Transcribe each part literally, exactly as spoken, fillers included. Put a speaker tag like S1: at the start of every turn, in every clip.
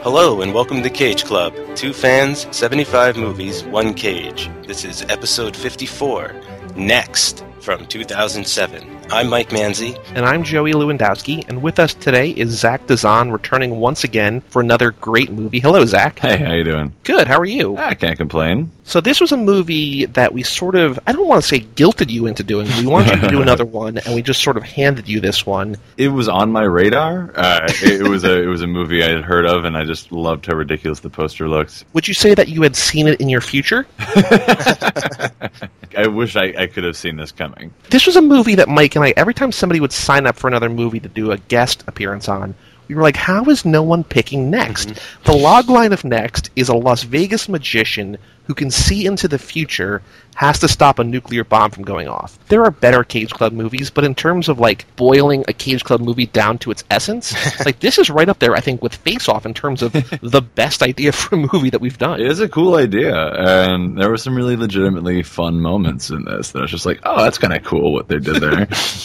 S1: Hello and welcome to Cage Club. Two fans, seventy-five movies, one cage. This is episode fifty-four, Next, from two thousand seven. I'm Mike Manzi.
S2: And I'm Joey Lewandowski, and with us today is Zach Dazan, returning once again for another great movie. Hello, Zach.
S3: Hey, how you doing?
S2: Good, how are you?
S3: I can't complain.
S2: So this was a movie that we sort of, I don't want to say guilted you into doing. We wanted you to do another one, and we just sort of handed you this one.
S3: It was on my radar. Uh, it, it was a it was a movie I had heard of, and I just loved how ridiculous the poster looked.
S2: Would you say that you had seen it in your future?
S3: I wish I, I could have seen this coming.
S2: This was a movie that Mike and I, every time somebody would sign up for another movie to do a guest appearance on, we were like, how is no one picking Next? Mm-hmm. The logline of Next is a Las Vegas magician who can see into the future, has to stop a nuclear bomb from going off. There are better Cage Club movies, but in terms of like boiling a Cage Club movie down to its essence, like this is right up there, I think, with Face Off in terms of the best idea for a movie that we've done.
S3: It is a cool idea, and there were some really legitimately fun moments in this that I was just like, oh, that's kind of cool what they did there.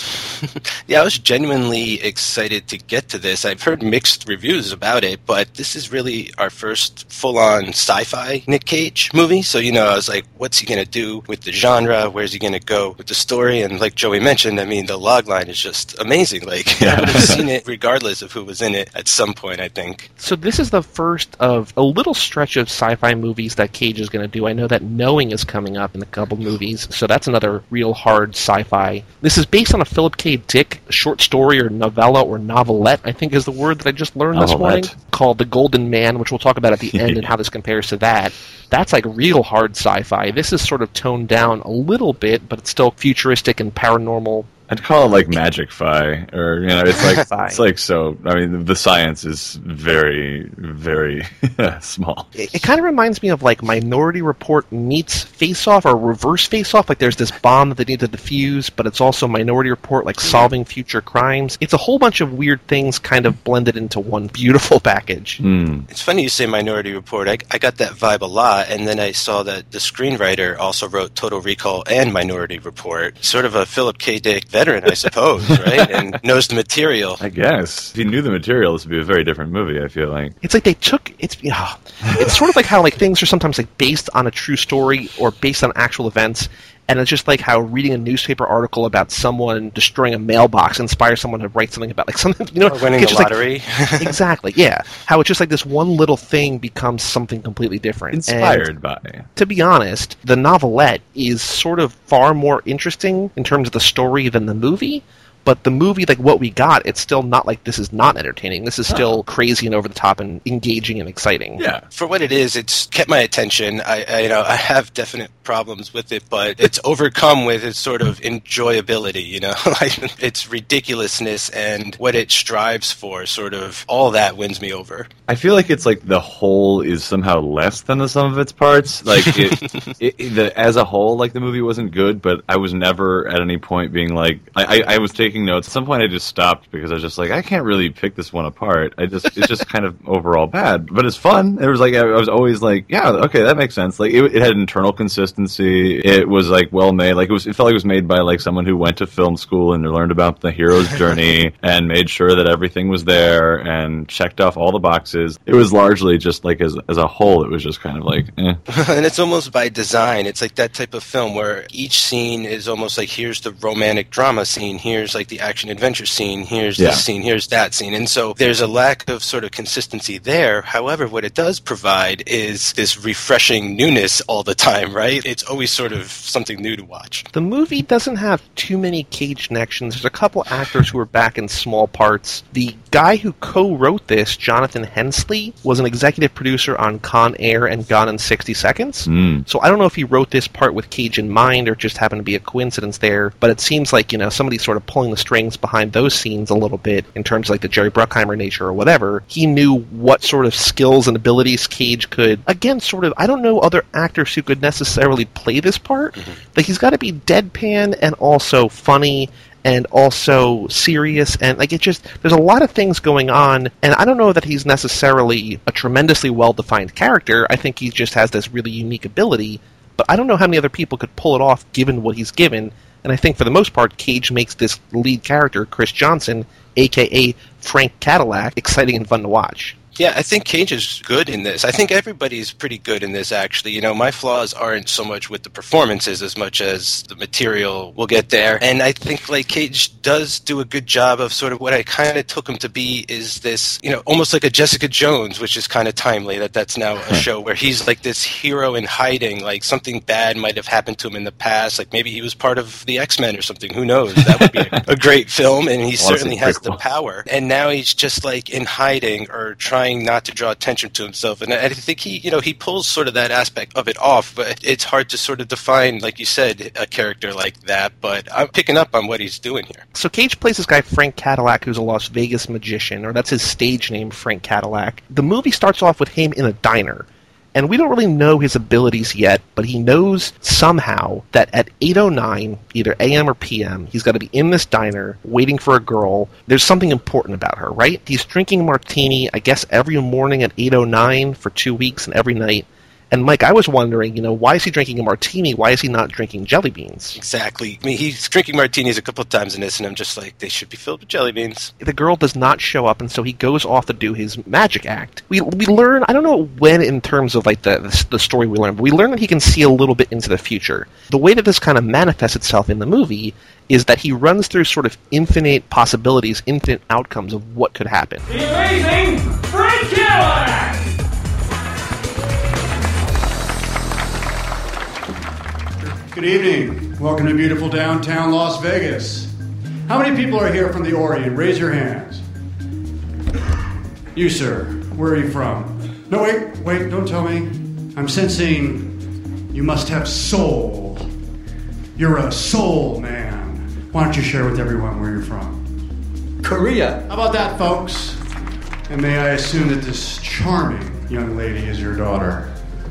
S1: Yeah, I was genuinely excited to get to this. I've heard mixed reviews about it, but this is really our first full-on sci-fi Nick Cage movie. So, you know, I was like, what's he going to do with the genre? Where's he going to go with the story? And like Joey mentioned, I mean, the logline is just amazing. Like, yeah. I would have seen it regardless of who was in it at some point, I think.
S2: So this is the first of a little stretch of sci-fi movies that Cage is going to do. I know that Knowing is coming up in a couple movies, so that's another real hard sci-fi. This is based on a Philip K. Dick short story or novella or novelette, I think is the word that I just learned this morning, called The Golden Man, which we'll talk about at the end and how this compares to that. That's like real hard sci-fi. This is sort of toned down a little bit, but it's still futuristic and paranormal.
S3: I'd call it like Magic Fi, or you know, it's like it's like so. I mean, the science is very, very small.
S2: It, it kind of reminds me of like Minority Report meets Face Off or Reverse Face Off. Like there's this bomb that they need to defuse, but it's also Minority Report, like solving future crimes. It's a whole bunch of weird things kind of blended into one beautiful package.
S3: Mm.
S1: It's funny you say Minority Report. I, I got that vibe a lot, and then I saw that the screenwriter also wrote Total Recall and Minority Report. Sort of a Philip K. Dick veteran, I suppose, right? And knows the material.
S3: I guess. If he knew the material, this would be a very different movie, I feel like.
S2: It's like they took... It's you know, it's sort of like how like things are sometimes like based on a true story or based on actual events, and it's just like how reading a newspaper article about someone destroying a mailbox inspires someone to write something about like something, you know,
S1: or winning the lottery.
S2: Like, exactly, yeah. How it's just like this one little thing becomes something completely different.
S3: Inspired
S2: and,
S3: by.
S2: To be honest, the novelette is sort of far more interesting in terms of the story than the movie. But the movie, like what we got, it's still not like this is not entertaining. This is still oh. crazy and over the top and engaging and exciting.
S1: Yeah, for what it is, it's kept my attention. I, I you know, I have definite problems with it, but it's overcome with its sort of enjoyability. You know, like its ridiculousness and what it strives for. Sort of all that wins me over.
S3: I feel like it's like the whole is somehow less than the sum of its parts. Like it, it, it the, as a whole, like the movie wasn't good, but I was never at any point being like I, I, I was taking notes. At some point I just stopped because I was just like, I can't really pick this one apart. I just it's just kind of overall bad, but it's fun. It was like I was always like, yeah, okay, that makes sense. Like it, it had internal consistency. It was like well made. Like it was it felt like it was made by like someone who went to film school and learned about the hero's journey and made sure that everything was there and checked off all the boxes. It was largely just like as as a whole, it was just kind of like eh.
S1: And it's almost by design. It's like that type of film where each scene is almost like here's the romantic drama scene, here's like the action adventure scene, here's
S3: yeah.
S1: this scene, here's that scene. And so there's a lack of sort of consistency there. However, what it does provide is this refreshing newness all the time, right? It's always sort of something new to watch.
S2: The movie doesn't have too many Cage connections. There's a couple actors who are back in small parts. The guy who co-wrote this, Jonathan Hensley, was an executive producer on Con Air and Gone in sixty seconds.
S3: Mm.
S2: So I don't know if he wrote this part with Cage in mind or just happened to be a coincidence there, but it seems like, you know, somebody sort of pulling the strings behind those scenes a little bit in terms of like the Jerry Bruckheimer nature or whatever. He knew what sort of skills and abilities Cage could, again, sort of, I don't know other actors who could necessarily play this part. Mm-hmm. Like he's got to be deadpan and also funny and also serious, and like it just, there's a lot of things going on, and I don't know that he's necessarily a tremendously well-defined character. I think he just has this really unique ability, but I don't know how many other people could pull it off given what he's given, and I think for the most part, Cage makes this lead character, Chris Johnson, a k a. Frank Cadillac, exciting and fun to watch.
S1: Yeah, I think Cage is good in this. I think everybody's pretty good in this, actually. You know, my flaws aren't so much with the performances as much as the material. We'll get there. And I think, like, Cage does do a good job of sort of what I kind of took him to be is this, you know, almost like a Jessica Jones, which is kind of timely that that's now a show where he's like this hero in hiding, like something bad might have happened to him in the past. Like maybe he was part of the X-Men or something. Who knows? That would be a, a great film. And he certainly has the power. And now he's just like in hiding or trying not to draw attention to himself. And I think he, you know, he pulls sort of that aspect of it off, but it's hard to sort of define, like you said, a character like that, but I'm picking up on what he's doing here.
S2: So Cage plays this guy, Frank Cadillac, who's a Las Vegas magician, or that's his stage name, Frank Cadillac. The movie starts off with him in a diner. And we don't really know his abilities yet, but he knows somehow that at eight oh nine, either A M or P M, he's got to be in this diner waiting for a girl. There's something important about her, right? He's drinking a martini, I guess, every morning at eight oh nine for two weeks and every night. And, Mike, I was wondering, you know, why is he drinking a martini? Why is he not drinking jelly beans?
S1: Exactly. I mean, he's drinking martinis a couple of times in this, and I'm just like, they should be filled with jelly beans.
S2: The girl does not show up, and so he goes off to do his magic act. We we learn, I don't know when in terms of, like, the, the, the story we learn, but we learn that he can see a little bit into the future. The way that this kind of manifests itself in the movie is that he runs through sort of infinite possibilities, infinite outcomes of what could happen.
S4: The amazing Frank Cadillac!
S5: Good evening. Welcome to beautiful downtown Las Vegas. How many people are here from the Orient? Raise your hands. You, sir. Where are you from? No, wait, wait, don't tell me. I'm sensing you must have soul. You're a soul man. Why don't you share with everyone where you're from?
S6: Korea.
S5: How about that, folks? And may I assume that this charming young lady is your daughter?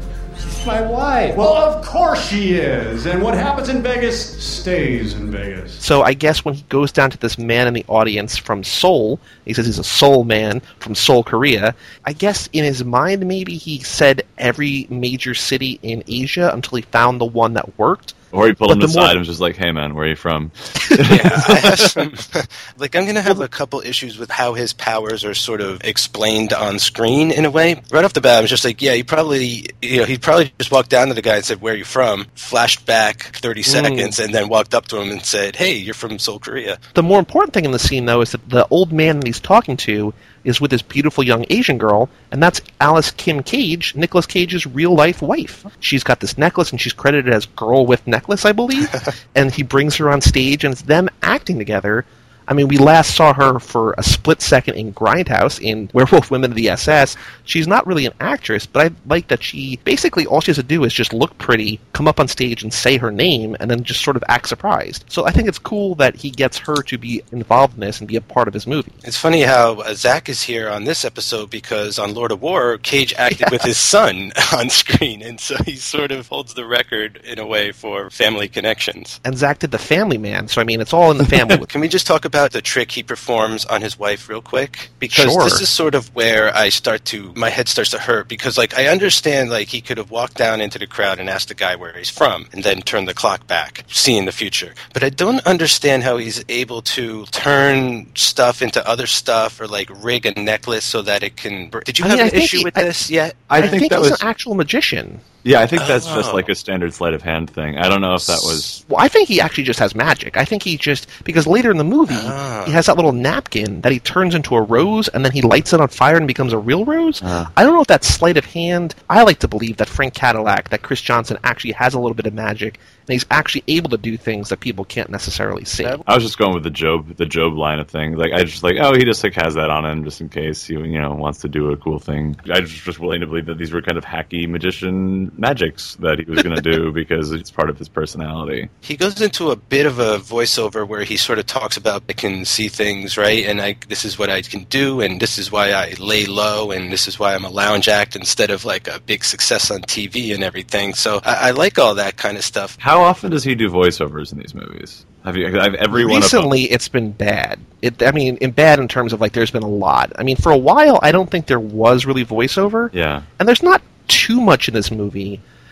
S6: My wife.
S5: Well, of course she is. And what happens in Vegas stays in Vegas.
S2: So I guess when he goes down to this man in the audience from Seoul, he says he's a Seoul man from Seoul, Korea. I guess in his mind maybe he said every major city in Asia until he found the one that worked.
S3: Or he pulled
S2: But
S3: him
S2: the
S3: aside
S2: more-
S3: and was just like, hey man, where are you from?
S1: Yeah, I have some, like I'm going to have a couple issues with how his powers are sort of explained on screen in a way. Right off the bat, I was just like, yeah, he probably, you know, he probably just walked down to the guy and said, where are you from? Flashed back thirty seconds and then walked up to him and said, hey, you're from Seoul, Korea.
S2: The more important thing in the scene, though, is that the old man that he's talking to is with this beautiful young Asian girl, and that's Alice Kim Cage, Nicolas Cage's real-life wife. She's got this necklace, and she's credited as Girl with Necklace, I believe, and he brings her on stage, and it's them acting together. I mean, we last saw her for a split second in Grindhouse in Werewolf Women of the S S. She's not really an actress, but I like that she basically all she has to do is just look pretty, come up on stage and say her name, and then just sort of act surprised. So I think it's cool that he gets her to be involved in this and be a part of his movie.
S1: It's funny how uh, Zach is here on this episode because on Lord of War, Cage acted yeah. with his son on screen, and so he sort of holds the record in a way for family connections.
S2: And Zach did The Family Man, so I mean, it's all in the family.
S1: Can we just talk about the trick he performs on his wife real quick? Because
S2: sure.
S1: This is sort of where I start to, my head starts to hurt, because like I understand like he could have walked down into the crowd and asked the guy where he's from and then turn the clock back, seeing the future. But I don't understand how he's able to turn stuff into other stuff or like rig a necklace so that it can... Did you
S2: I
S1: have
S2: mean,
S1: an
S2: I think
S1: issue
S2: he,
S1: with
S2: I,
S1: this yet?
S3: I,
S2: I
S3: think,
S2: think
S3: that
S2: he's
S3: was
S2: an actual magician.
S3: Yeah, I think that's
S1: Oh.
S3: just like a standard sleight of hand thing. I don't know if that was...
S2: Well, I think he actually just has magic. I think he just... Because later in the movie,
S1: Ah.
S2: he has that little napkin that he turns into a rose, and then he lights it on fire and becomes a real rose.
S3: Ah.
S2: I don't know if that's sleight of hand. I like to believe that Frank Cadillac, that Chris Johnson actually has a little bit of magic, and he's actually able to do things that people can't necessarily see.
S3: I was just going with the Job, the Job line of things. Like I just like, oh, he just like has that on him just in case he, you know, wants to do a cool thing. I was just willing to believe that these were kind of hacky magician magics that he was going to do because it's part of his personality.
S1: He goes into a bit of a voiceover where he sort of talks about I can see things, right? And I this is what I can do, and this is why I lay low, and this is why I'm a lounge act instead of like a big success on T V and everything. So I, I like all that kind of stuff.
S3: How often does he do voiceovers in these movies? Have you? I've every one of them.
S2: Recently, it's been bad. It, I mean, in bad in terms of like there's been a lot. I mean, for a while, I don't think there was really voiceover.
S3: Yeah.
S2: And there's not too much in this movie.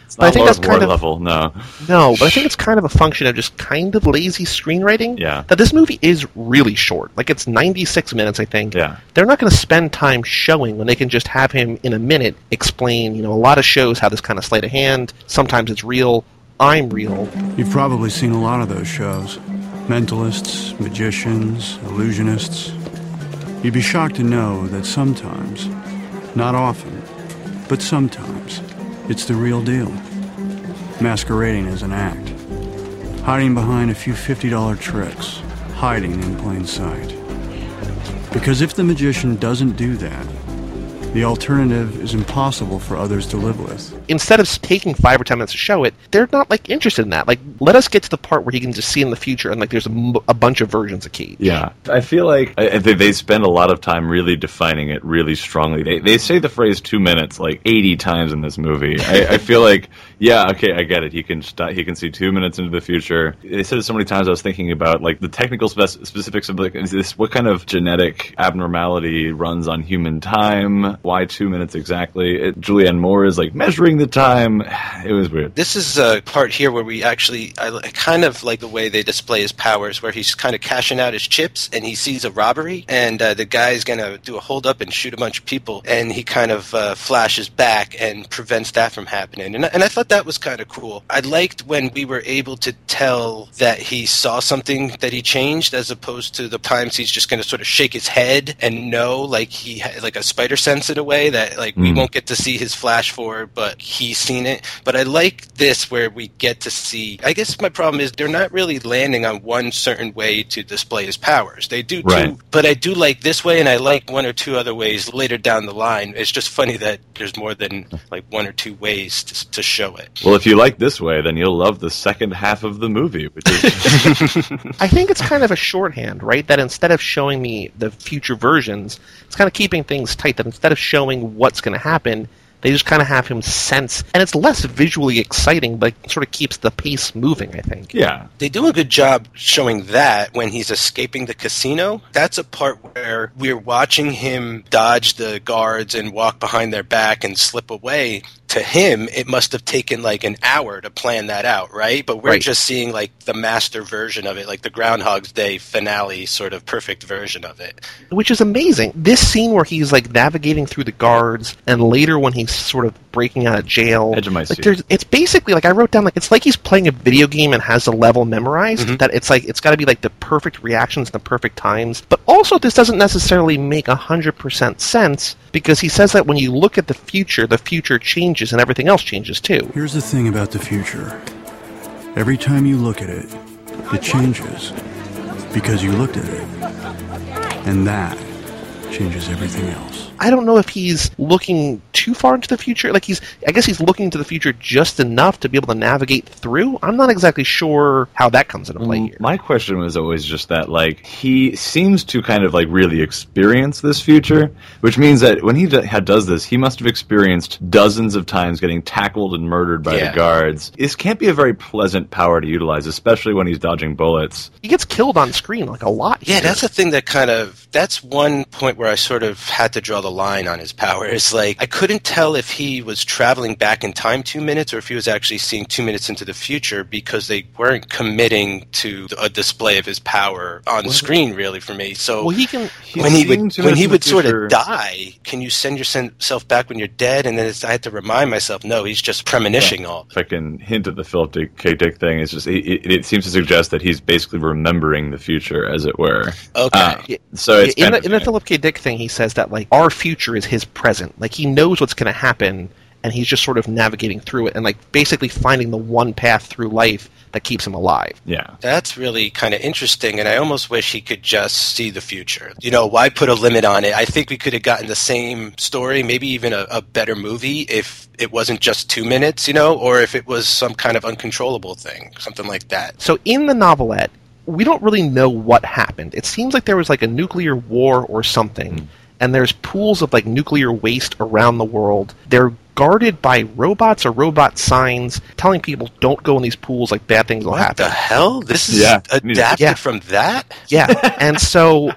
S3: It's
S2: But I
S3: not
S2: think
S3: Lord
S2: that's kind
S3: War
S2: of
S3: level, no.
S2: no, but I think it's kind of a function of just kind of lazy screenwriting.
S3: Yeah.
S2: That this movie is really short. Like, it's ninety-six minutes, I think.
S3: Yeah.
S2: They're not going to spend time showing when they can just have him in a minute explain, you know, a lot of shows have this kind of sleight of hand. Sometimes it's real. I'm real.
S5: You've probably seen a lot of those shows. Mentalists, magicians, illusionists. You'd be shocked to know that sometimes, not often, but sometimes, it's the real deal. Masquerading as an act. Hiding behind a few fifty dollar tricks. Hiding in plain sight. Because if the magician doesn't do that, the alternative is impossible for others to live with.
S2: Instead of taking five or ten minutes to show it, they're not, like, interested in that. Like, let us get to the part where he can just see in the future and, like, there's a, m- a bunch of versions of Cage.
S3: Yeah. I feel like I, they, they spend a lot of time really defining it really strongly. They they say the phrase two minutes like eighty times in this movie. I, I feel like, yeah, okay, I get it. He can st- he can see two minutes into the future. They said it so many times I was thinking about, like, the technical spec- specifics of, like, is this, what kind of genetic abnormality runs on human time? Why two minutes exactly? It, Julianne Moore is, like, measuring the time. It was weird.
S1: This is a part here where we actually, I I kind of like the way they display his powers, where he's kind of cashing out his chips, and he sees a robbery, and uh, the guy's going to do a hold-up and shoot a bunch of people, and he kind of uh, flashes back and prevents that from happening. And, and I thought that was kind of cool. I liked when we were able to tell that he saw something that he changed, as opposed to the times he's just going to sort of shake his head and know, like he had like a spider sense in a way that, like, we
S3: Mm.
S1: won't get to see his flash forward, but he's seen it. But I like this where we get to see, I guess my problem is they're not really landing on one certain way to display his powers. They do
S3: Right.
S1: too, but I do like this way, and I like one or two other ways later down the line. It's just funny that there's more than like one or two ways to, to show it.
S3: Well, if you like this way, then you'll love the second half of the movie, which is
S2: I think it's kind of a shorthand, right? That instead of showing me the future versions, it's kind of keeping things tight. That instead of showing what's going to happen, they just kind of have him sense, and it's less visually exciting, but sort of keeps the pace moving, I think.
S3: yeah.
S1: They do a good job showing that when he's escaping the casino. That's a part where we're watching him dodge the guards and walk behind their back and slip away. To him, it must have taken like an hour to plan that out, right? But we're
S2: Right.
S1: just seeing like the master version of it, like the Groundhog's Day finale sort of perfect version of it.
S2: Which is amazing. This scene where he's like navigating through the guards, and later when he's sort of breaking out of jail,
S3: Edge of my
S2: like
S3: seat.
S2: there's, it's basically like I wrote down like it's like he's playing a video game and has the level memorized.
S1: Mm-hmm.
S2: That it's like it's got to be like the perfect reactions and the perfect times. But also, this doesn't necessarily make a hundred percent sense because he says that when you look at the future, the future changes and everything else changes too.
S5: Here's the thing about the future. Every time you look at it, it changes. Because you looked at it. And that changes everything else.
S2: I don't know if he's looking too far into the future. Like he's, I guess he's looking to the future just enough to be able to navigate through. I'm not exactly sure how that comes into play here.
S3: My question was always just that, like, he seems to kind of, like, really experience this future, which means that when he d- does this, he must have experienced dozens of times getting tackled and murdered by
S1: Yeah.
S3: the guards. This can't be a very pleasant power to utilize, especially when he's dodging bullets.
S2: He gets killed on screen like a lot.
S1: Yeah,
S2: here.
S1: that's a thing that kind of, that's one point where I sort of had to draw the line on his power. It's like, I couldn't tell if he was traveling back in time two minutes or if he was actually seeing two minutes into the future because they weren't committing to a display of his power on the screen, really, for me. So
S2: Well, he can.
S1: when he
S3: seeing
S1: would,
S3: two
S1: when
S3: minutes
S1: he
S3: in the
S1: would sort
S3: future-
S1: of die, can you send yourself back when you're dead? And then it's, I had to remind myself, no, he's just premonitioning all.
S3: If I can hint at the Philip Dick, K. Dick thing, it's just, it, it, it seems to suggest that he's basically remembering the future, as it were.
S1: Okay.
S3: Uh,
S2: Yeah,
S3: so it's
S2: in
S3: kind
S2: the,
S3: of-
S2: in the Philip K. Dick thing, he says that like our future is his present. Like he knows what's going to happen, and he's just sort of navigating through it and like basically finding the one path through life that keeps him alive.
S3: yeah.
S1: That's really kind of interesting, and I almost wish he could just see the future. You know, why put a limit on it? I think we could have gotten the same story, maybe even a, a better movie, if it wasn't just two minutes, you know, or if it was some kind of uncontrollable thing, something like that.
S2: So in the novelette, we don't really know what happened. It seems like there was like a nuclear war or something,
S3: Mm.
S2: and there's pools of like nuclear waste around the world. They're guarded by robots or robot signs telling people don't go in these pools, like bad things will
S1: What
S2: happen.
S1: the hell? This is
S3: Yeah.
S1: adapted
S2: Yeah.
S1: from that?
S2: Yeah, and so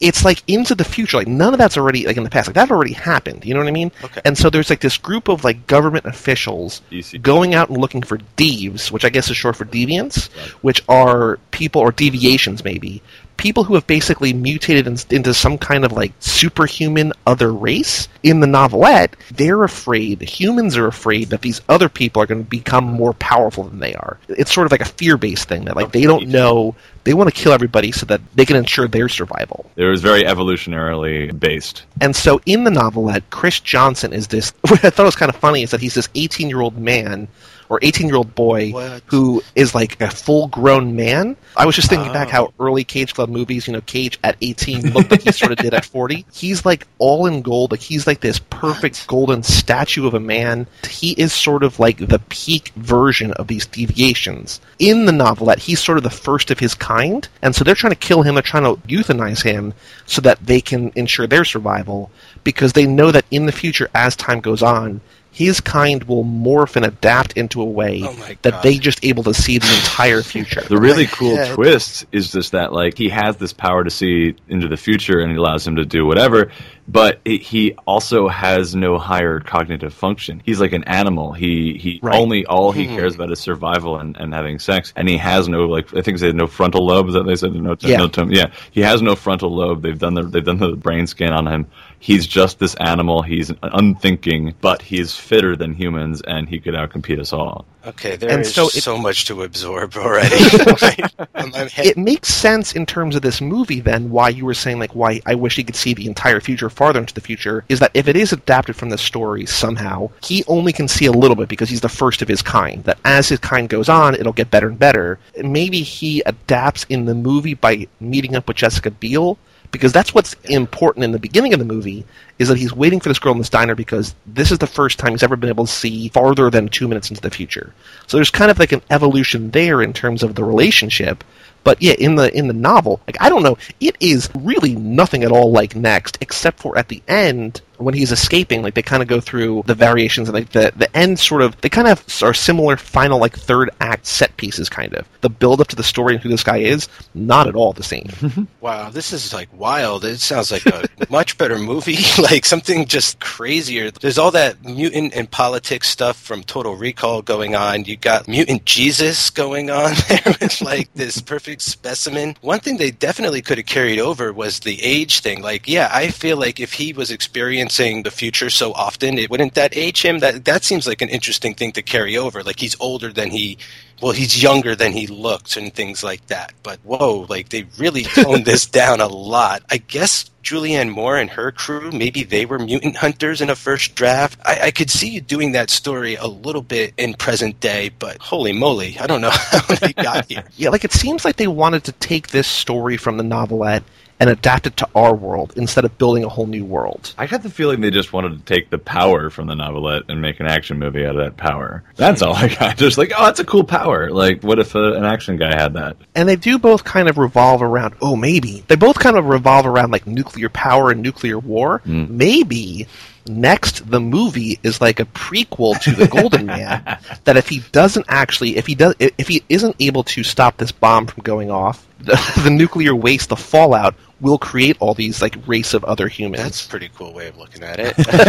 S2: it's like into the future. Like none of that's already like in the past. Like that already happened. You know what I mean?
S1: Okay.
S2: And so there's like this group of like government officials
S3: D C.
S2: going out and looking for Deves, which I guess is short for deviants,
S3: Right.
S2: which are people or deviations maybe. People who have basically mutated in, into some kind of like superhuman other race. In the novelette, they're afraid, humans are afraid that these other people are going to become more powerful than they are. It's sort of like a fear-based thing that like they don't know, they want to kill everybody so that they can ensure their survival.
S3: It was very evolutionarily based.
S2: And so in the novelette, Chris Johnson is this, what I thought was kind of funny is that he's this eighteen-year-old man or eighteen-year-old boy
S1: What?
S2: who is like a full-grown man. I was just thinking
S1: Oh.
S2: back how early Cage Club movies, you know, Cage at eighteen looked like he sort of did at forty. He's like all in gold. Like he's like this perfect golden statue of a man. He is sort of like the peak version of these deviations. In the novelette, he's sort of the first of his kind. And so they're trying to kill him. They're trying to euthanize him so that they can ensure their survival because they know that in the future, as time goes on, his kind will morph and adapt into a way
S1: Oh my
S2: that
S1: God.
S2: they just able to see the entire future.
S3: The really cool
S1: head.
S3: twist is just that, like, he has this power to see into the future and it allows him to do whatever, but it, he also has no higher cognitive function. He's like an animal. He he
S2: Right.
S3: only all he
S1: Hmm.
S3: cares about is survival and, and having sex, and he has no, like, I think they said no frontal lobe. Is that they said no?
S2: Yeah.
S3: no tom- yeah. He has no frontal lobe. They've done the they've done the brain scan on him. He's just this animal. He's unthinking, but he's fitter than humans, and he could outcompete us all.
S1: Okay, there
S2: And
S1: is
S2: so
S1: so,
S2: it-
S1: much to absorb already. Right? I'm- I'm head-
S2: It makes sense in terms of this movie then why you were saying like why I wish he could see the entire future farther into the future is that if it is adapted from the story somehow, he only can see a little bit because he's the first of his kind. That as his kind goes on, it'll get better and better. Maybe he adapts in the movie by meeting up with Jessica Biel because that's what's important in the beginning of the movie is that he's waiting for this girl in this diner because this is the first time he's ever been able to see farther than two minutes into the future. So there's kind of like an evolution there in terms of the relationship. But yeah, in the in the novel, like I don't know, it is really nothing at all like Next, except for at the end when he's escaping. Like they kind of go through the variations, and like the the end sort of they kind of are similar final like third act set pieces. Kind of the build up to the story and who this guy is, not at all the same.
S1: Wow, this is like wild. It sounds like a much better movie, like something just crazier. There's all that mutant and politics stuff from Total Recall going on. You got mutant Jesus going on there with like this perfect specimen. One thing they definitely could have carried over was the age thing. Like, yeah, I feel like if he was experiencing the future so often, it wouldn't that age him? That that seems like an interesting thing to carry over. Like he's older than he well, he's younger than he looks and things like that. But whoa, like they really toned this down a lot. I guess Julianne Moore and her crew, maybe they were mutant hunters in a first draft. I, I could see you doing that story a little bit in present day, but holy moly, I don't know how they got here.
S2: Yeah, like it seems like they wanted to take this story from the novelette and adapt it to our world instead of building a whole new world.
S3: I got the feeling they just wanted to take the power from the novelette and make an action movie out of that power. That's all I got. Just like, oh, that's a cool power. Like, what if uh, an action guy had that?
S2: And they do both kind of revolve around, oh, maybe. They both kind of revolve around, like, nuclear power and nuclear war.
S3: Mm.
S2: Maybe Next, the movie, is like a prequel to The Golden Man, that if he doesn't actually, if he does, if he isn't able to stop this bomb from going off, the, the nuclear waste, the fallout, will create all these, like, race of other humans.
S1: That's a pretty cool way of looking at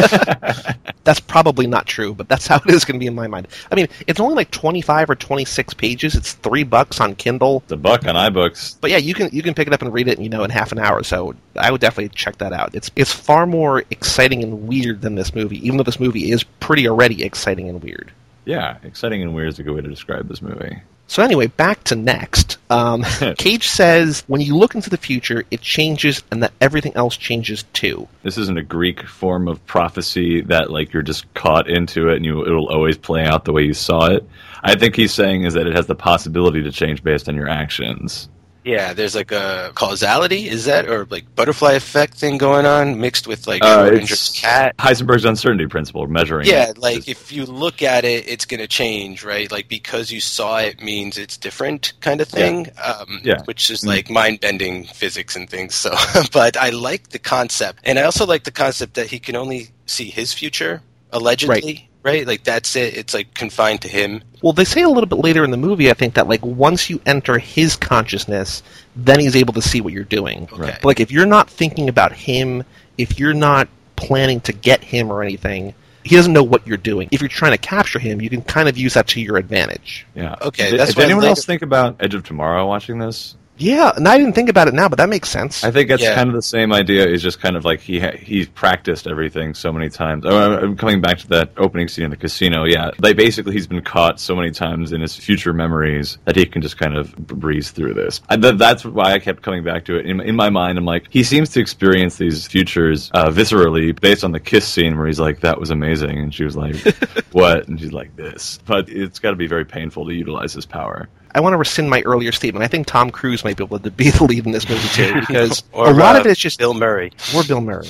S1: it.
S2: That's probably not true, but that's how it is going to be in my mind. I mean, it's only like twenty-five or twenty-six pages. It's three bucks on Kindle.
S3: The buck on iBooks.
S2: But yeah, you can you can pick it up and read it, you know, in half an hour. So I would definitely check that out. It's it's far more exciting and weird than this movie, even though this movie is pretty already exciting and weird.
S3: Yeah, exciting and weird is a good way to describe this movie.
S2: So anyway, back to Next. Um, Cage says, when you look into the future, it changes and that everything else changes too.
S3: This isn't a Greek form of prophecy that, like, you're just caught into it and you it'll always play out the way you saw it. I think he's saying is that it has the possibility to change based on your actions.
S1: Yeah, there's like a causality, is that, or like butterfly effect thing going on mixed with like
S3: Uh,
S1: Schrodinger's
S3: it's
S1: cat?
S3: Heisenberg's uncertainty principle, measuring.
S1: Yeah,
S3: it.
S1: like if you look at it, it's going to change, right? Like because you saw it means it's different kind of thing, um,
S3: Yeah.
S1: which is like mind-bending physics and things. So, but I like the concept. And I also like the concept that he can only see his future, allegedly.
S2: Right.
S1: right? Like, that's it. It's, like, confined to him.
S2: Well, they say a little bit later in the movie, I think, that, like, once you enter his consciousness, then he's able to see what you're doing.
S1: Okay.
S2: But, like, if you're not thinking about him, if you're not planning to get him or anything, he doesn't know what you're doing. If you're trying to capture him, you can kind of use that to your advantage.
S3: Yeah.
S1: Okay,
S3: Did,
S1: that's
S3: did
S1: why
S3: anyone
S1: later-
S3: else think about Edge of Tomorrow watching this?
S2: Yeah, and I didn't think about it now, but that makes sense.
S3: I think that's
S1: Yeah.
S3: kind of the same idea. Is just kind of like he ha- he's practiced everything so many times. Oh, I'm coming back to that opening scene in the casino. Yeah, like basically he's been caught so many times in his future memories that he can just kind of breeze through this. I, th- that's why I kept coming back to it. In, in my mind, I'm like, he seems to experience these futures uh, viscerally based on the kiss scene where he's like, "That was amazing," and she was like, "What?" And she's like, "This." But it's got to be very painful to utilize his power.
S2: I want to rescind my earlier statement. I think Tom Cruise might be able to be the lead in this movie too, because
S1: Or,
S2: a lot
S1: uh,
S2: of it is just
S1: Bill Murray.
S2: or Bill Murray.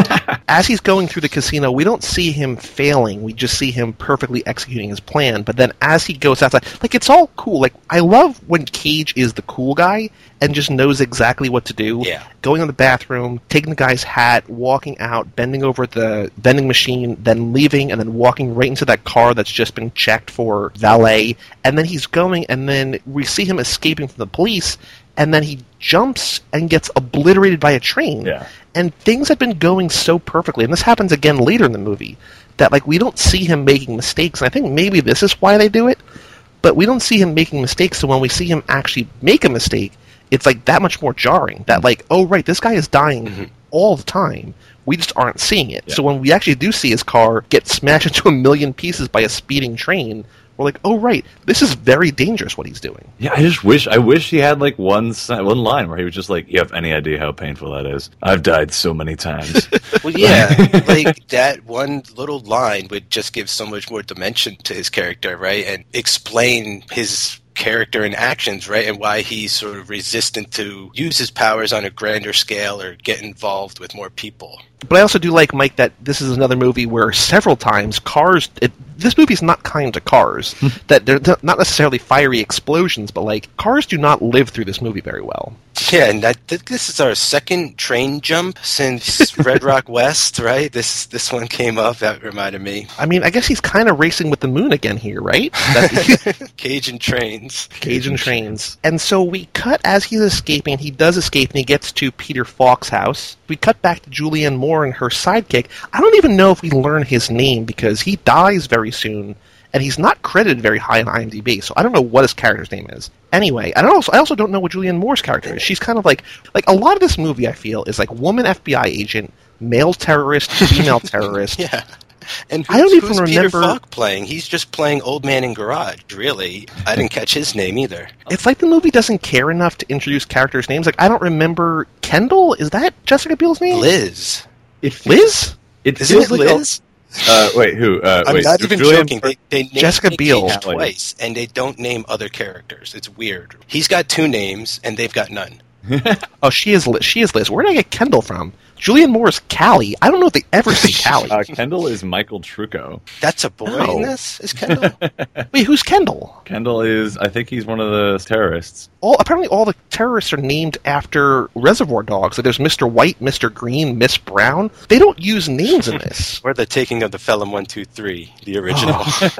S2: As he's going through the casino, we don't see him failing. We just see him perfectly executing his plan. But then as he goes outside, like, it's all cool. Like, I love when Cage is the cool guy and just knows exactly what to do.
S1: Yeah.
S2: Going in the bathroom, taking the guy's hat, walking out, bending over the vending machine, then leaving, and then walking right into that car that's just been checked for valet. And then he's going, and then we see him escaping from the police, and then he jumps and gets obliterated by a train.
S3: Yeah.
S2: And things have been going so perfectly, and this happens again later in the movie, that, like, we don't see him making mistakes, and I think maybe this is why they do it, but we don't see him making mistakes, so when we see him actually make a mistake, it's, like, that much more jarring. That, like, oh, right, this guy is dying
S1: Mm-hmm.
S2: all the time. We just aren't seeing it.
S3: Yeah.
S2: So when we actually do see his car get smashed into a million pieces by a speeding train, we're like, oh, right, this is very dangerous what he's doing.
S3: Yeah, I just wish I wish he had like one si- one line where he was just like, "You have any idea how painful that is? I've died so many times."
S1: Well, yeah, like that one little line would just give so much more dimension to his character, right? And explain his character and actions, right? And why he's sort of resistant to use his powers on a grander scale or get involved with more people.
S2: But I also do like, Mike, that this is another movie where several times cars... It, this movie's not kind to cars. That they're not necessarily fiery explosions, but, like, cars do not live through this movie very well.
S1: Yeah, and that, th- this is our second train jump since Red Rock West, right? This this one came up, that reminded me.
S2: I mean, I guess he's kind of racing with the moon again here, right? That,
S1: Cage and trains.
S2: Cage and trains. And so we cut as he's escaping. He does escape, and he gets to Peter Falk's house. We cut back to Julianne Moore and her sidekick. I don't even know if we learn his name, because he dies very soon, and he's not credited very high on IMDb, so I don't know what his character's name is. Anyway, I don't also I also don't know what Julianne Moore's character is. She's kind of like like a lot of this movie, I feel, is like woman F B I agent, male terrorist, female terrorist.
S1: Yeah. And
S2: I don't
S1: who's-
S2: even
S1: who's Peter
S2: remember-
S1: Falk playing? He's just playing Old Man in Garage, really. I didn't catch his name either.
S2: It's like the movie doesn't care enough to introduce characters' names. Like, I don't remember Kendall. Is that Jessica Biel's name?
S1: Liz.
S3: It
S2: Liz?
S3: It
S1: Isn't
S3: feels
S1: it
S3: like a-
S1: Liz?
S3: Uh, wait, who? Uh,
S1: I'm
S3: wait,
S1: not even
S3: Julian-
S1: joking. They, they name
S2: Jessica
S1: Nick
S2: Biel.
S1: Cage twice, and they don't name other characters. It's weird. He's got two names, and they've got none.
S2: Oh, she is Liz. She is Liz. Where did I get Kendall from? Julianne Moore is Callie. I don't know if they ever say Callie.
S3: Uh, Kendall is Michael Trucco.
S1: That's a boy
S2: Oh.
S1: in this? Is Kendall?
S2: Wait, who's Kendall?
S3: Kendall is, I think he's one of the terrorists.
S2: All apparently all the terrorists are named after Reservoir Dogs. Like, there's Mister White, Mister Green, Miss Brown. They don't use names in this.
S1: Or the taking of the Felon one two three, the original.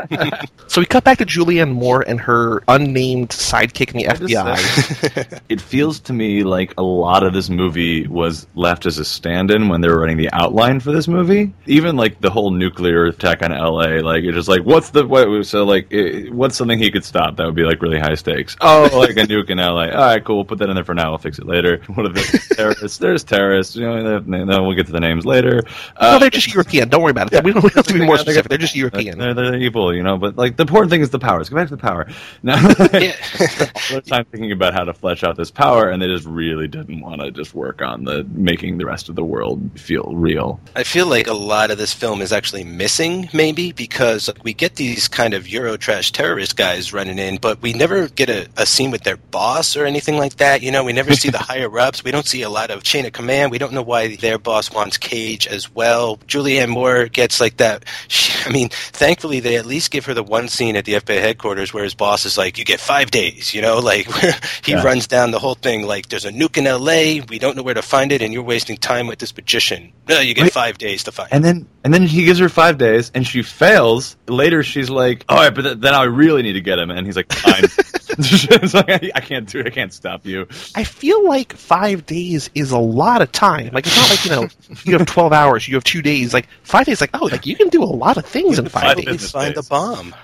S2: So we cut back to Julianne Moore and her unnamed sidekick in the F B I.
S3: It feels to me like a lot of this movie was left as a stand-in when they were writing the outline for this movie. Even like the whole nuclear attack on L A, like it's just like, what's the what? So like, it, what's something he could stop that would be like really high stakes? Oh, like a nuke in L A. All right, cool. We'll put that in there for now. We'll fix it later. What are the terrorists? There's terrorists. You know, then we'll get to the names later.
S2: no,
S3: Uh,
S2: they're just European. Don't worry about it. We, don't, we don't have to be more specific. They're just European.
S3: They're, they're evil, you know. But like the important thing is the powers. Go back to the power. Now,
S1: Yeah.
S3: all the time thinking about how to flesh out this power, and they just really didn't want to just work on the making the rest of the world feel real.
S1: I feel like a lot of this film is actually missing, maybe, because we get these kind of Eurotrash terrorist guys running in, but we never get a, a scene with their boss. boss or anything like that. You know, we never see the higher-ups. We don't see a lot of chain of command. We don't know why their boss wants Cage as well. Julianne Moore gets like that. She, I mean, thankfully, they at least give her the one scene at the F B I headquarters where his boss is like, you get five days, you know, like he yeah. runs down the whole thing like, there's a nuke in L A, we don't know where to find it, and you're wasting time with this magician. No, you get Wait, five days to find
S3: and
S1: it.
S3: Then, and then he gives her five days, and she fails. Later, she's like, all right, but th- then I really need to get him. And he's like, fine. It's like, I, I can't do it. I can't stop you.
S2: I feel like five days is a lot of time. Like, it's not like, you know, you have twelve hours, you have two days. Like, five days, like, oh, like, you can do a lot of things in five, five days.
S1: Find the bomb.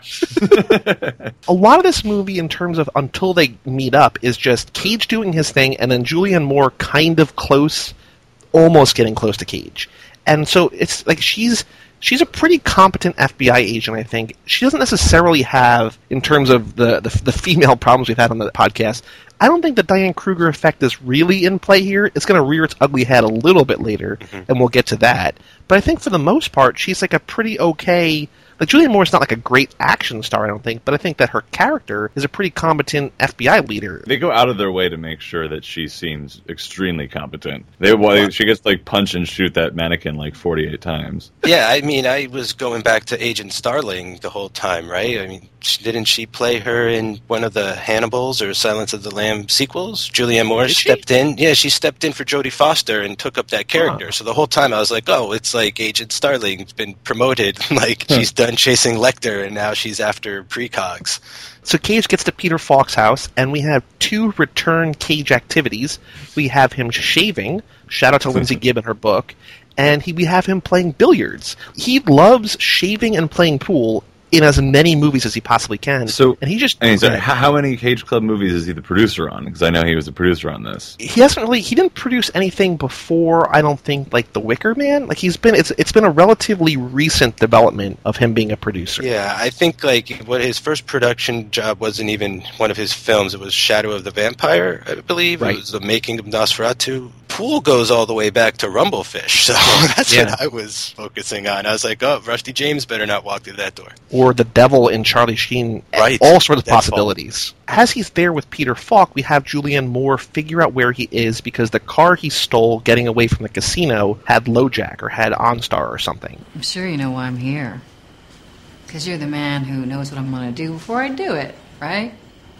S2: A lot of this movie, in terms of until they meet up, is just Cage doing his thing, and then Julianne Moore kind of close, almost getting close to Cage. And so it's like she's she's a pretty competent F B I agent, I think. She doesn't necessarily have, in terms of the, the, the female problems we've had on the podcast, I don't think the Diane Kruger effect is really in play here. It's going to rear its ugly head a little bit later, mm-hmm. and we'll get to that. But I think for the most part, she's like a pretty okay... Like, Julianne Moore's not like a great action star, I don't think, but I think that her character is a pretty competent F B I leader.
S3: They go out of their way to make sure that she seems extremely competent. They well, She gets, like, punch and shoot that mannequin, like, forty-eight times.
S1: Yeah, I mean, I was going back to Agent Starling the whole time, right? I mean, didn't she play her in one of the Hannibals or Silence of the Lambs sequels? Julianne Moore Did stepped she? in. Yeah, she stepped in for Jodie Foster and took up that character. Huh. So the whole time I was like, oh, it's like Agent Starling's been promoted. Like, huh. she's done chasing Lecter, and now she's after precogs.
S2: So Cage gets to Peter Falk's house, and we have two return Cage activities. We have him shaving, shout out to Lindsay Gibb in her book, and he, we have him playing billiards. He loves shaving and playing pool in as many movies as he possibly can. So, and he just
S3: and sorry, how, how many Cage Club movies is he the producer on? Because I know he was a producer on this.
S2: He hasn't really. He didn't produce anything before. I don't think like The Wicker Man. Like he's been. It's it's been a relatively recent development of him being a producer.
S1: Yeah, I think like what his first production job wasn't even one of his films. It was Shadow of the Vampire, I believe.
S2: Right.
S1: It was the making of Nosferatu. Pool goes all the way back to Rumblefish, so that's yeah. what I was focusing on. I was like, oh, Rusty James better not walk through that door.
S2: Or the devil in Charlie Sheen,
S1: right.
S2: all sorts of That's possibilities. All. As he's there with Peter Falk, we have Julianne Moore figure out where he is because the car he stole getting away from the casino had LoJack or had OnStar or something.
S7: I'm sure you know why I'm here. Because you're the man who knows what I'm going to do before I do it, right?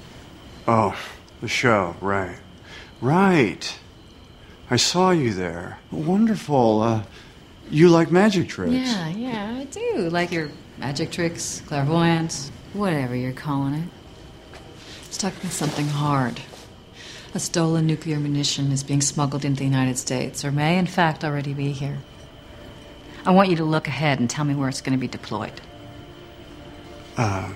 S5: Oh, the show, right. Right. I saw you there. Wonderful. Uh, you like magic tricks.
S7: Yeah, yeah, I do. Like your magic tricks, clairvoyance, whatever you're calling it. Stuck in something hard. A stolen nuclear munition is being smuggled into the United States, or may, in fact, already be here. I want you to look ahead and tell me where it's going to be deployed.
S5: Uh,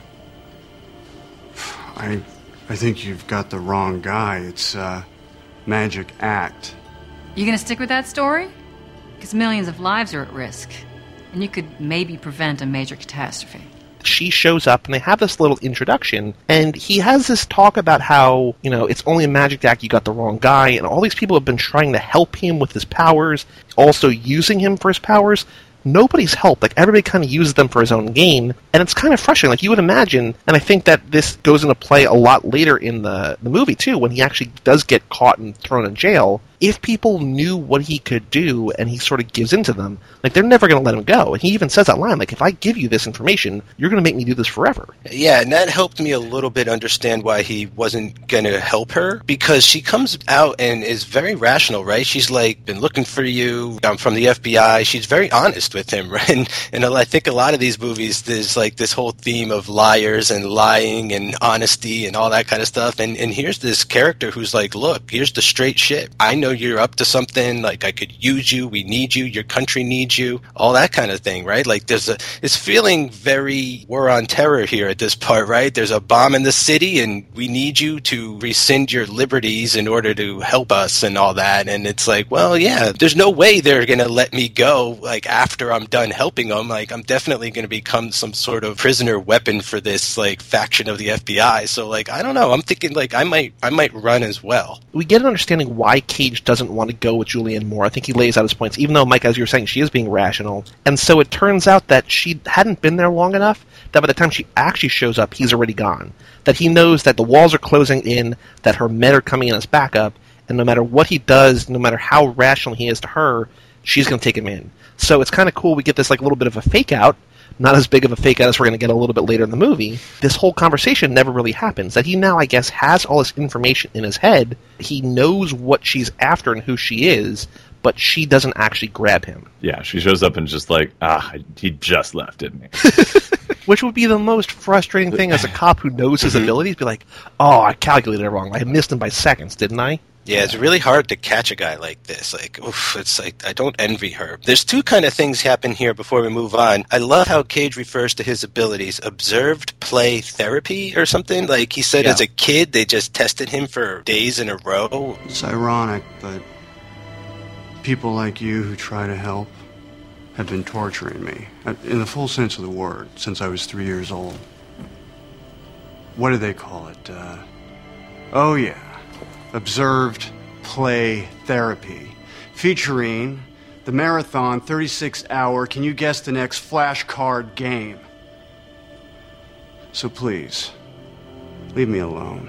S5: I, I think you've got the wrong guy. It's, uh, Magic Act.
S7: You going to stick with that story? Because millions of lives are at risk. And you could maybe prevent a major catastrophe.
S2: She shows up, and they have this little introduction, and he has this talk about how, you know, it's only a magic act, you got the wrong guy, and all these people have been trying to help him with his powers, also using him for his powers. Nobody's helped. Like, everybody kind of uses them for his own gain, and it's kind of frustrating. Like, you would imagine, and I think that this goes into play a lot later in the, the movie, too, when he actually does get caught and thrown in jail. If people knew what he could do and he sort of gives into them, like, they're never going to let him go. And he even says that line, like, if I give you this information, you're going to make me do this forever.
S1: Yeah, and that helped me a little bit understand why he wasn't going to help her, because she comes out and is very rational, right? She's like, been looking for you, I'm from the F B I. She's very honest with him, right? And, and I think a lot of these movies, there's like this whole theme of liars and lying and honesty and all that kind of stuff. And, and here's this character who's like, look, here's the straight shit. I know you're up to something, like I could use you, we need you, your country needs you, all that kind of thing, right? Like there's a, it's feeling very war on terror here at this part, right? There's a bomb in the city and we need you to rescind your liberties in order to help us and all that. And it's like, well, yeah, there's no way they're going to let me go, like after I'm done helping them. Like I'm definitely going to become some sort of prisoner weapon for this like faction of the F B I. So like, I don't know, I'm thinking like I might, I might run as well.
S2: We get an understanding why Cage Cage doesn't want to go with Julianne Moore. I think he lays out his points, even though, Mike, as you were saying, she is being rational. And so it turns out that she hadn't been there long enough that by the time she actually shows up, he's already gone. That he knows that the walls are closing in, that her men are coming in as backup, and no matter what he does, no matter how rational he is to her, she's going to take him in. So it's kind of cool. We get this like little bit of a fake out. Not as big of a fake out as we're going to get a little bit later in the movie. This whole conversation never really happens. That he now, I guess, has all this information in his head. He knows what she's after and who she is, but she doesn't actually grab him.
S3: Yeah, she shows up and just like, ah, he just left, didn't he?
S2: Which would be the most frustrating thing as a cop who knows his abilities. Be like, oh, I calculated it wrong. I missed him by seconds, didn't I?
S1: Yeah, it's really hard to catch a guy like this. Like, oof, it's like, I don't envy her. There's two kind of things happen here before we move on. I love how Cage refers to his abilities, observed play therapy or something. Like he said,
S2: yeah. As
S1: a kid, they just tested him for days in a row.
S5: It's ironic, but people like you who try to help have been torturing me, in the full sense of the word, since I was three years old. What do they call it? Uh, oh, yeah. Observed Play Therapy, featuring the marathon thirty-six hour Can You Guess the Next flashcard game. So please, leave me alone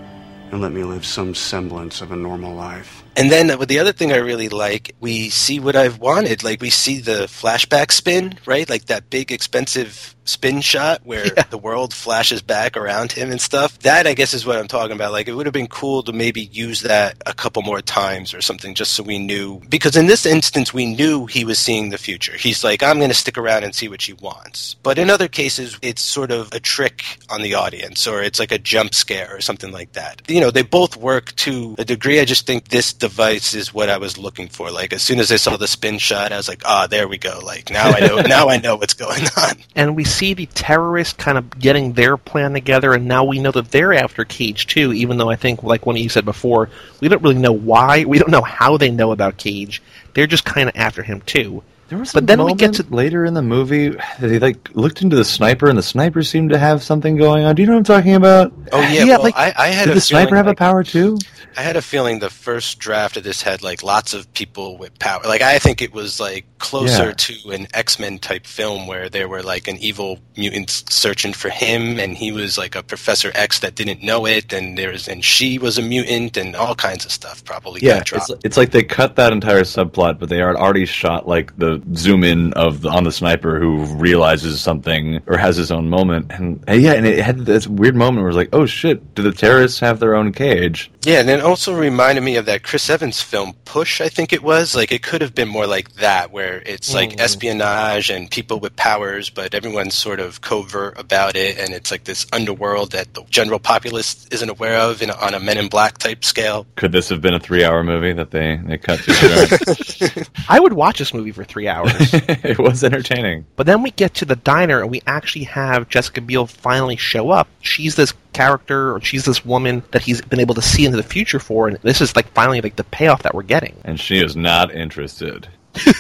S5: and let me live some semblance of a normal life.
S1: And then uh, the other thing I really like, we see what I've wanted. Like, we see the flashback spin, right? Like that big, expensive spin shot where yeah. the world flashes back around him and stuff. That, I guess, is what I'm talking about. Like, it would have been cool to maybe use that a couple more times or something just so we knew. Because in this instance, we knew he was seeing the future. He's like, I'm going to stick around and see what she wants. But in other cases, it's sort of a trick on the audience, or it's like a jump scare or something like that. You know, they both work to a degree. I just think this device is what I was looking for. Like, as soon as I saw the spin shot, I was like, ah, there we go. Like, now I know, now I know what's going on.
S2: And we see the terrorists kind of getting their plan together, and now we know that they're after Cage too, even though I think, like one of you said before, we don't really know why. We don't know how they know about Cage. They're just kind of after him too.
S3: There was
S2: but
S3: a
S2: then
S3: moment
S2: we get to
S3: later in the movie that he like looked into the sniper, and the sniper seemed to have something going on. Do you know what I'm talking about?
S1: Oh yeah,
S2: yeah
S1: well,
S2: like
S1: I, I had
S3: did
S1: a
S3: the sniper have
S1: like,
S3: a power too?
S1: I had a feeling the first draft of this had like lots of people with power. Like, I think it was like closer
S3: Yeah.
S1: to an X-Men type film where there were like an evil mutant searching for him, and he was like a Professor X that didn't know it, and there was and she was a mutant, and all kinds of stuff probably
S3: Yeah,
S1: got dropped.
S3: it's, it's like they cut that entire subplot, but they had already shot like the zoom in of the, on the sniper who realizes something or has his own moment, and, and yeah, and it had this weird moment where it was like, oh shit, do the terrorists have their own cage?
S1: Yeah, and it also reminded me of that Chris Evans film, Push, I think it was. Like, it could have been more like that, where it's like
S2: Mm.
S1: espionage and people with powers, but everyone's sort of covert about it, and it's like this underworld that the general populace isn't aware of in a, on a Men in Black type scale.
S3: Could this have been a three hour movie that they, they cut too short?
S2: I would watch this movie for three hours.
S3: It was entertaining.
S2: But then we get to the diner, and we actually have Jessica Biel finally show up. She's this character, or she's this woman that he's been able to see into the future for, and this is like finally like the payoff that we're getting.
S3: And she is not interested.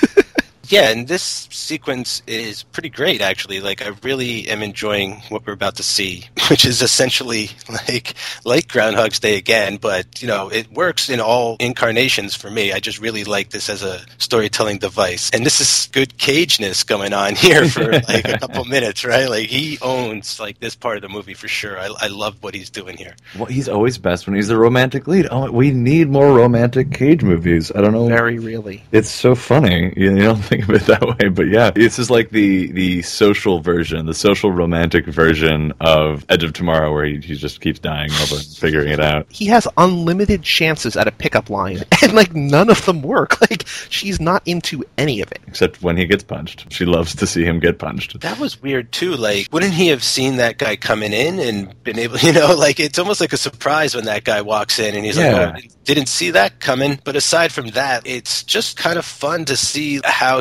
S1: Yeah, and this sequence is pretty great, actually. Like, I really am enjoying what we're about to see, which is essentially like like Groundhog's Day again, but, you know, it works in all incarnations for me. I just really like this as a storytelling device. And this is good Cage-ness going on here for, like, a couple minutes, right? Like, he owns, like, this part of the movie for sure. I, I love what he's doing here.
S3: Well, he's always best when he's the romantic lead. Oh, we need more romantic Cage movies. I don't know.
S2: Very really.
S3: It's so funny. You, you don't think of it that way, but yeah, this is like the the social version, the social romantic version of Edge of Tomorrow, where he, he just keeps dying over and figuring it out.
S2: He has unlimited chances at a pickup line, and like none of them work. Like, she's not into any of it.
S3: Except when he gets punched. She loves to see him get punched.
S1: That was weird, too. Like, wouldn't he have seen that guy coming in and been able, you know, like, it's almost like a surprise when that guy walks in and he's
S3: Yeah.
S1: like, oh, didn't see that coming. But aside from that, it's just kind of fun to see how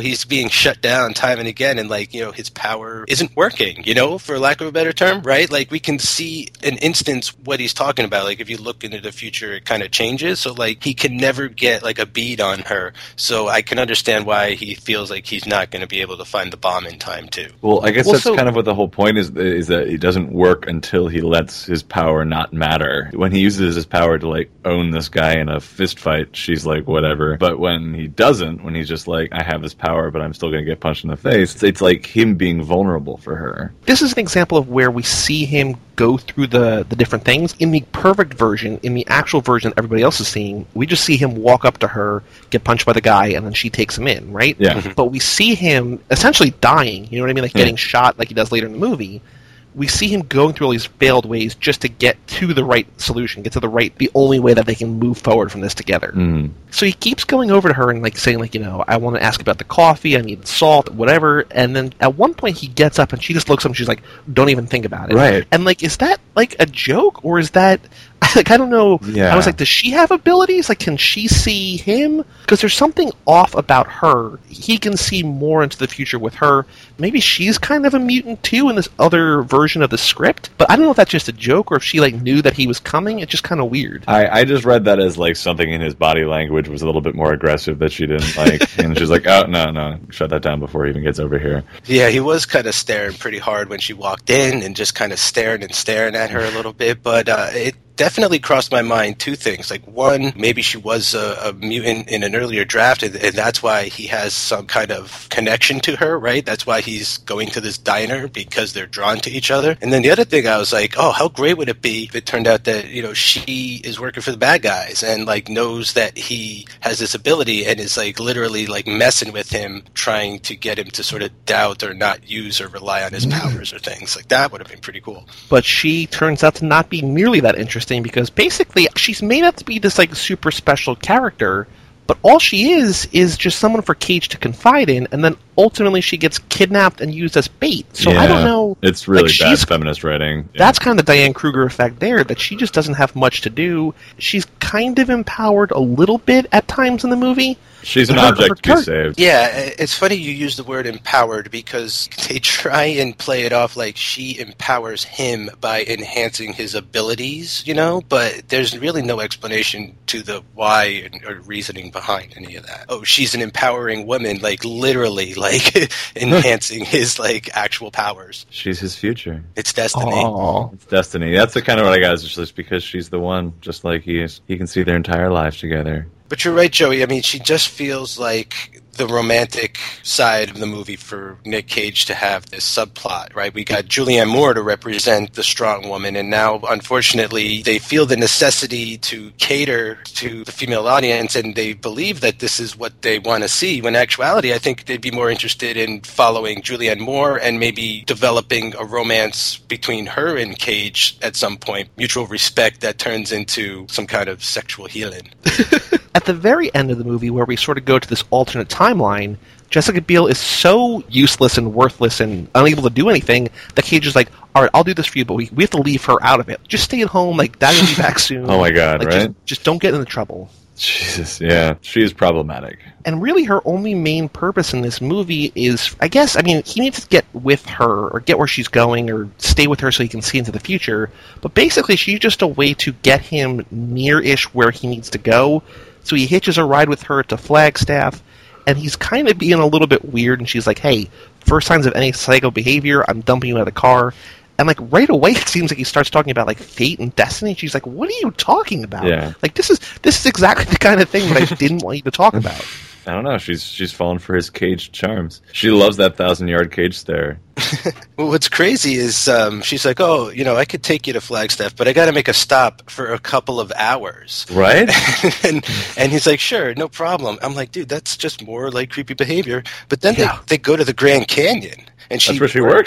S1: he's being shut down time and again, and like, you know, his power isn't working, you know, for lack of a better term, right? Like, we can see an instance what he's talking about. Like, if you look into the future, it kind of changes. So like, he can never get like a bead on her. So I can understand why he feels like he's not going to be able to find the bomb in time too.
S3: Well, I guess
S2: Well,
S3: that's
S2: so-
S3: kind of what the whole point is, is that it doesn't work until he lets his power not matter. When he uses his power to, like, own this guy in a fist fight, she's like, whatever. But when he doesn't, when he's just like, I have this power, but I'm still going to get punched in the face, it's, it's like him being vulnerable for her.
S2: This is an example of where we see him go through the, the different things. In the perfect version, in the actual version that everybody else is seeing, we just see him walk up to her, get punched by the guy, and then she takes him in, right?
S3: Yeah.
S2: But we see him essentially dying, you know what I mean? Like
S3: Yeah.
S2: getting shot like he does later in the movie. We see him going through all these failed ways just to get to the right solution, get to the right, the only way that they can move forward from this together.
S3: Mm.
S2: So he keeps going over to her and like saying like, you know, I want to ask about the coffee, I need salt, whatever. And then at one point he gets up and she just looks at him and she's like, don't even think about it.
S3: Right.
S2: And like, is that like a joke or is that like, I don't know.
S3: Yeah.
S2: I was like, does she have abilities? Like, can she see him? Because there's something off about her. He can see more into the future with her. Maybe she's kind of a mutant too in this other version of the script. But I don't know if that's just a joke or if she like knew that he was coming. It's just kind of weird.
S3: I, I just read that as like something in his body language was a little bit more aggressive that she didn't like. And she's like, oh, no, no, shut that down before he even gets over here.
S1: Yeah, he was kind of staring pretty hard when she walked in and just kind of staring and staring at her a little bit. But uh, it definitely crossed my mind two things. Like, one, maybe she was a, a mutant in an earlier draft, and, and that's why he has some kind of connection to her, right? That's why he's going to this diner, because they're drawn to each other. And then the other thing, I was like, oh, how great would it be if it turned out that, you know, she is working for the bad guys and, like, knows that he has this ability and is, like, literally, like, messing with him, trying to get him to sort of doubt or not use or rely on his powers or things. Like, that would have been pretty cool.
S2: But she turns out to not be nearly that interesting because basically she's made out to be this like super special character, but all she is is just someone for Cage to confide in, and then ultimately she gets kidnapped and used as bait. So I don't know.
S3: It's really
S2: like,
S3: bad
S2: she's-
S3: feminist writing. Yeah.
S2: That's kind of the Diane Kruger effect there, that she just doesn't have much to do. She's kind of empowered a little bit at times in the movie.
S3: She's an
S2: Her-
S3: object
S2: her
S3: to be
S2: char-
S3: saved.
S1: Yeah, it's funny you use the word empowered because they try and play it off like she empowers him by enhancing his abilities, you know, but there's really no explanation to the why or reasoning behind any of that. Oh, she's an empowering woman, like literally, like enhancing his like actual powers.
S3: She's his future.
S1: It's destiny.
S2: Aww.
S3: It's destiny. That's the kind of what I got. Is just because she's the one, just like he is. He can see their entire lives together.
S1: But you're right, Joey. I mean, she just feels like the romantic side of the movie for Nick Cage to have this subplot, right? We got Julianne Moore to represent the strong woman, and now, unfortunately, they feel the necessity to cater to the female audience, and they believe that this is what they want to see, when in actuality, I think they'd be more interested in following Julianne Moore and maybe developing a romance between her and Cage at some point, mutual respect that turns into some kind of sexual healing.
S2: At the very end of the movie, where we sort of go to this alternate timeline, Jessica Biel is so useless and worthless and unable to do anything that Cage is like, all right, I'll do this for you, but we, we have to leave her out of it. Just stay at home, like, Daddy will be back soon.
S3: Oh my God,
S2: like,
S3: right?
S2: Just, just don't get into trouble.
S3: Jesus, yeah. She is problematic.
S2: And really, her only main purpose in this movie is, I guess, I mean, he needs to get with her, or get where she's going, or stay with her so he can see into the future. But basically, she's just a way to get him near-ish where he needs to go. So he hitches a ride with her to Flagstaff, and he's kind of being a little bit weird, and she's like, hey, first signs of any psycho behavior, I'm dumping you out of the car. And, like, right away, it seems like he starts talking about, like, fate and destiny. She's like, what are you talking about?
S3: Yeah.
S2: Like, this is this is exactly the kind of thing that I didn't want you to talk about.
S3: I don't know. She's she's fallen for his Cage charms. She loves that thousand-yard Cage stare.
S1: Well, what's crazy is um, she's like, oh, you know, I could take you to Flagstaff, but I got to make a stop for a couple of hours.
S3: Right?
S1: and and he's like, sure, no problem. I'm like, dude, that's just more like creepy behavior. But then
S2: Yeah.
S1: they, they go to the Grand Canyon, and she
S3: That's where she works?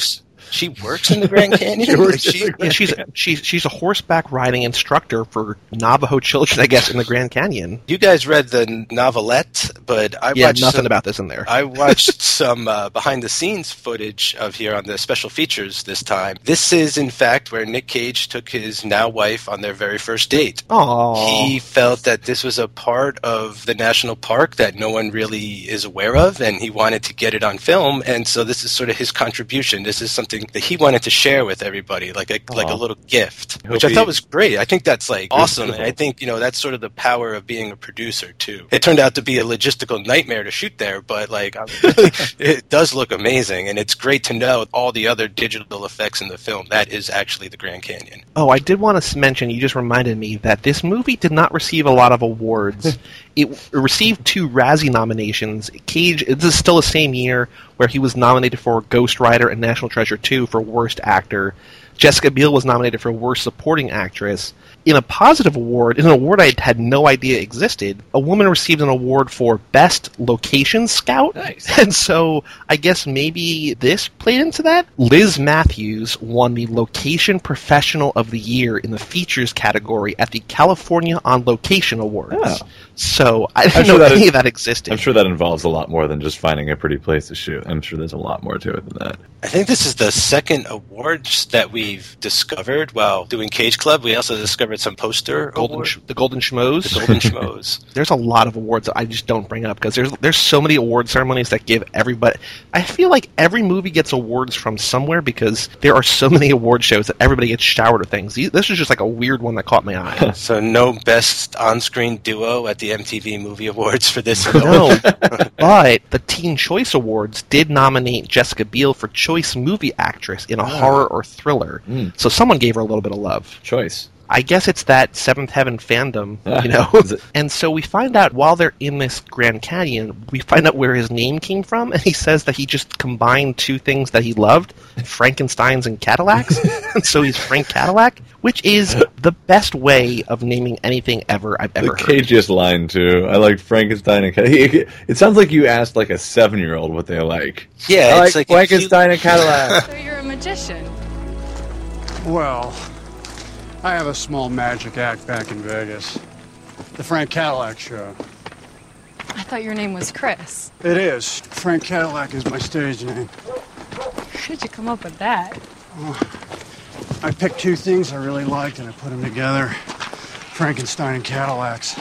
S1: She works in the Grand Canyon? Like she,
S2: Yeah, she's she's she's a horseback riding instructor for Navajo children, I guess, in the Grand Canyon.
S1: You guys read the novelette, but I
S2: Yeah,
S1: watched
S2: nothing
S1: some,
S2: about this in there.
S1: I watched some uh, behind-the-scenes footage of here on the special features this time. This is, in fact, where Nick Cage took his now-wife on their very first date.
S2: Aww.
S1: He felt that this was a part of the national park that no one really is aware of, and he wanted to get it on film, and so this is sort of his contribution. This is something that he wanted to share with everybody, like a, like a little gift, which I thought was great. I think that's like awesome, and I think, you know, that's sort of the power of being a producer, too. It turned out to be a logistical nightmare to shoot there, but like it does look amazing, and it's great to know all the other digital effects in the film. That is actually the Grand Canyon.
S2: Oh, I did want to mention, you just reminded me, that this movie did not receive a lot of awards. It received two Razzie nominations. Cage, this is still the same year where he was nominated for Ghost Rider and National Treasure two for Worst Actor. Jessica Biel was nominated for Worst Supporting Actress. In a positive award, in an award I had no idea existed, a woman received an award for Best Location Scout.
S3: Nice.
S2: And so I guess maybe this played into that. Liz Matthews won the Location Professional of the Year in the Features category at the California On Location Awards.
S3: Oh.
S2: So I didn't
S3: I'm
S2: know
S3: sure that
S2: any
S3: is-
S2: of that existed.
S3: I'm sure that involves a lot more than just finding a pretty place to shoot. I'm sure there's a lot more to it than that.
S1: I think this is the second awards that we've discovered while doing Cage Club. We also discovered some poster
S2: Golden
S1: award-
S2: Sh- the Golden Schmoes.
S1: the Golden Schmoes.
S2: There's a lot of awards that I just don't bring up because there's there's so many award ceremonies that give everybody. I feel like every movie gets awards from somewhere because there are so many award shows that everybody gets showered with things. This is just like a weird one that caught my eye.
S1: So no best on-screen duo at the M T V Movie Awards for this film.
S2: No, but the Teen Choice Awards did nominate Jessica Biel for Choice Movie Actress in a horror or thriller.
S3: Mm.
S2: So someone gave her a little bit of love.
S3: Choice.
S2: I guess it's that Seventh Heaven fandom, you know.
S3: Is it?
S2: And so we find out while they're in this Grand Canyon, we find out where his name came from, and he says that he just combined two things that he loved, Frankensteins and Cadillacs, and so he's Frank Cadillac, which is the best way of naming anything ever I've ever
S3: The
S2: heard.
S3: cagiest line, too. I like Frankenstein and Cadillac. It sounds like you asked like a seven-year-old what they like.
S1: Yeah,
S3: I
S1: it's
S3: like
S1: like if you-
S3: Frankenstein and Cadillac.
S8: So you're a magician.
S5: Well, I have a small magic act back in Vegas. The Frank Cadillac Show.
S8: I thought your name was Chris.
S5: It is. Frank Cadillac is my stage name.
S8: How did you come up with that?
S5: I picked two things I really liked and I put them together. Frankenstein and Cadillacs.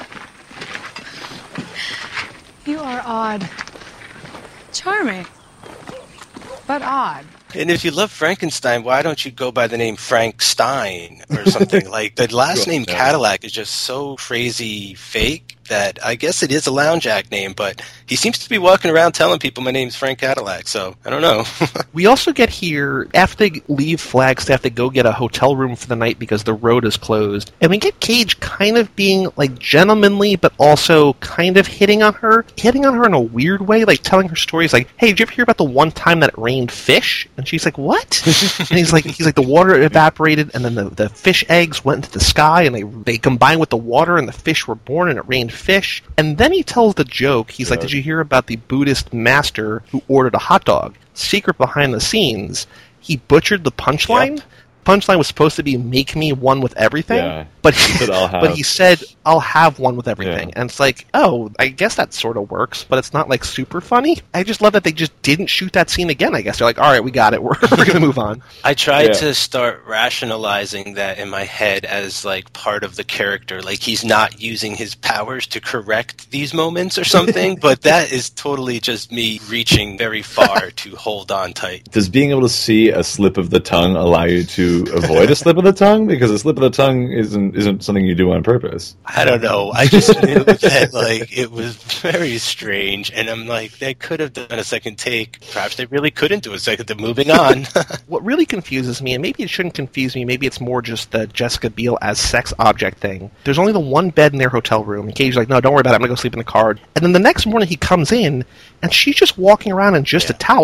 S8: You are odd. Charming. But odd.
S1: And if you love Frankenstein, why don't you go by the name Frank Stein or something? Like, the last name Cadillac is just so crazy fake that I guess it is a lounge act name, but he seems to be walking around telling people my name's Frank Cadillac, so I don't know.
S2: We also get here, after they leave Flagstaff, they go get a hotel room for the night because the road is closed. And we get Cage kind of being, like, gentlemanly, but also kind of hitting on her. Hitting on her in a weird way, like telling her stories like, hey, did you ever hear about the one time that it rained fish? And she's like, what? And he's like, he's like, the water evaporated, and then the, the fish eggs went into the sky, and they, they combined with the water, and the fish were born, and it rained fish. And then he tells the joke. He's like, did you hear about the Buddhist master who ordered a hot dog? Secret behind the scenes, he butchered the punchline.
S1: Yep.
S2: Punchline was supposed to be make me one with everything,
S3: Yeah.
S2: but he,
S3: He said, "I'll have."
S2: but he said I'll have one with everything.
S3: Yeah.
S2: And it's like, oh, I guess that sort of works, but it's not like super funny. I just love that they just didn't shoot that scene again. I guess they're like, all right, we got it. We're, we're gonna move on.
S1: I tried
S3: Yeah.
S1: to start rationalizing that in my head as like part of the character, like he's not using his powers to correct these moments or something, but that is totally just me reaching very far to hold on tight.
S3: Does being able to see a slip of the tongue allow you to avoid a slip of the tongue? Because a slip of the tongue isn't isn't something you do on purpose.
S1: I don't know. I just knew that like it was very strange, and I'm like, they could have done a second take. Perhaps they really couldn't do a second. They're moving on.
S2: What really confuses me, and maybe it shouldn't confuse me, maybe it's more just the Jessica Biel as sex object thing. There's only the one bed in their hotel room, and Cage's like, no, don't worry about it, I'm going to go sleep in the car. And then the next morning he comes in, and she's just walking around in just
S1: Yeah.
S2: a towel.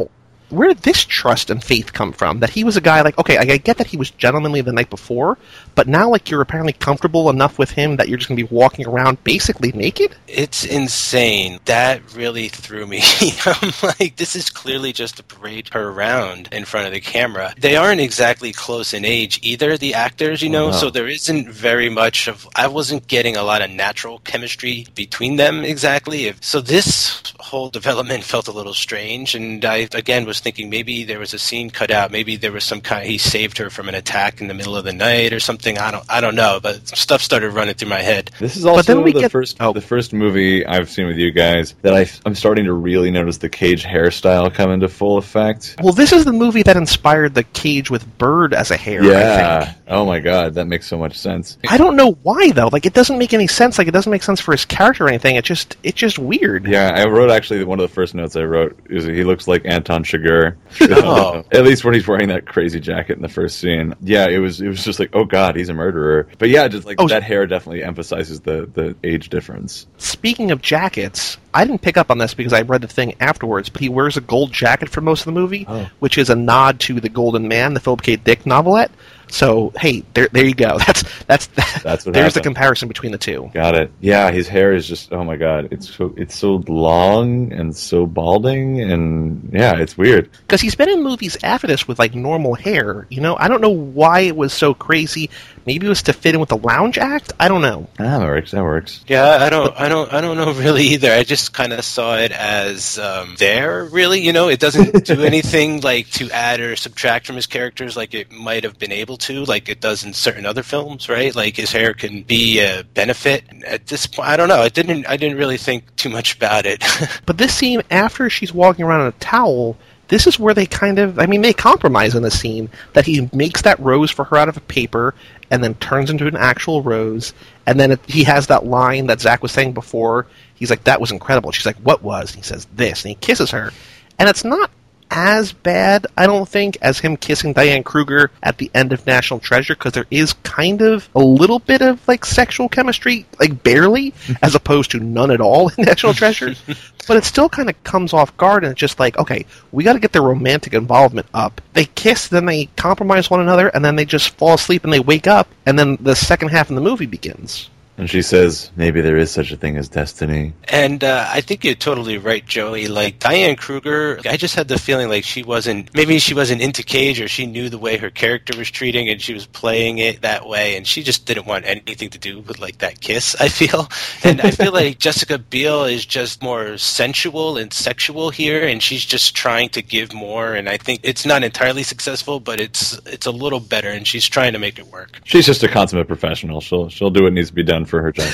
S2: where did this trust and faith come from? That he was a guy like, okay, I get that he was gentlemanly the night before, but now like you're apparently comfortable enough with him that you're just going to be walking around basically naked?
S1: It's insane. That really threw me. I'm like, this is clearly just to parade her around in front of the camera. They aren't exactly close in age either, the actors, you know, oh, wow. So there isn't very much of, I wasn't getting a lot of natural chemistry between them exactly. So this whole development felt a little strange, and I, again, was thinking maybe there was a scene cut out, maybe there was some kind, he saved her from an attack in the middle of the night or something. I don't, I don't know, but stuff started running through my head.
S3: This is also
S2: but then we
S3: the
S2: get,
S3: first,
S2: oh.
S3: the first movie I've seen with you guys that I, I'm starting to really notice the Cage hairstyle come into full effect.
S2: Well, this is the movie that inspired the Cage with Bird as a hair.
S3: Yeah.
S2: I think.
S3: Oh my God, that makes so much sense.
S2: I don't know why though. Like, it doesn't make any sense. Like, it doesn't make sense for his character or anything. It just, it's just weird.
S3: Yeah, I wrote actually one of the first notes I wrote is he looks like Anton Chigurh.
S1: Oh.
S3: At least when he's wearing that crazy jacket in the first scene. Yeah, it was it was just like, oh God, he's a murderer. But yeah, just like oh, that hair definitely emphasizes the, the age difference.
S2: Speaking of jackets, I didn't pick up on this because I read the thing afterwards, but he wears a gold jacket for most of the movie, oh. which is a nod to The Golden Man, the Philip K. Dick novelette. So, hey, there there you go. That's that's
S3: that's what
S2: there's
S3: happened.
S2: The comparison between the two.
S3: Got it. Yeah, his hair is just, oh my God, it's so it's so long and so balding, and yeah, it's weird.
S2: Because he's been in movies after this with like normal hair. You know, I don't know why it was so crazy. Maybe it was to fit in with the Lounge Act. I don't know.
S3: Ah, that works. That works.
S1: Yeah, I don't, I don't, I don't know really either. I just kind of saw it as um, there. Really, you know, it doesn't do anything like to add or subtract from his characters, like it might have been able to, like it does in certain other films, right? Like his hair can be a benefit. At this point, I don't know. I didn't, I didn't really think too much about it.
S2: But this scene, after she's walking around in a towel, this is where they kind of, I mean, they compromise in the scene that he makes that rose for her out of a paper and then turns into an actual rose. And then it, he has that line that Zach was saying before. He's like, that was incredible. She's like, what was? And he says, this. And he kisses her. And it's not as bad, I don't think, as him kissing Diane Kruger at the end of National Treasure, because there is kind of a little bit of, like, sexual chemistry, like, barely, as opposed to none at all in National Treasure. But it still kind of comes off guard, and it's just like, okay, we got to get their romantic involvement up. They kiss, then they compromise one another, and then they just fall asleep and they wake up, and then the second half of the movie begins.
S3: And she says, maybe there is such a thing as destiny.
S1: And uh, I think you're totally right, Joey. Like, Diane Kruger, I just had the feeling like she wasn't, maybe she wasn't into Cage, or she knew the way her character was treating, and she was playing it that way, and she just didn't want anything to do with, like, that kiss, I feel. And I feel like Jessica Biel is just more sensual and sexual here, and she's just trying to give more, and I think it's not entirely successful, but it's it's a little better, and she's trying to make it work.
S3: She's just a consummate professional. She'll she'll do what needs to be done for her job.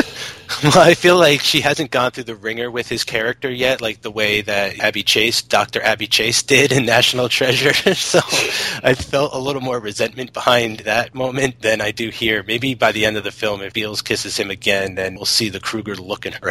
S1: Well, I feel like she hasn't gone through the ringer with his character yet, like the way that Abby Chase, Doctor Abby Chase, did in National Treasure. So I felt a little more resentment behind that moment than I do here. Maybe by the end of the film, if Beals kisses him again, then we'll see the Kruger look in her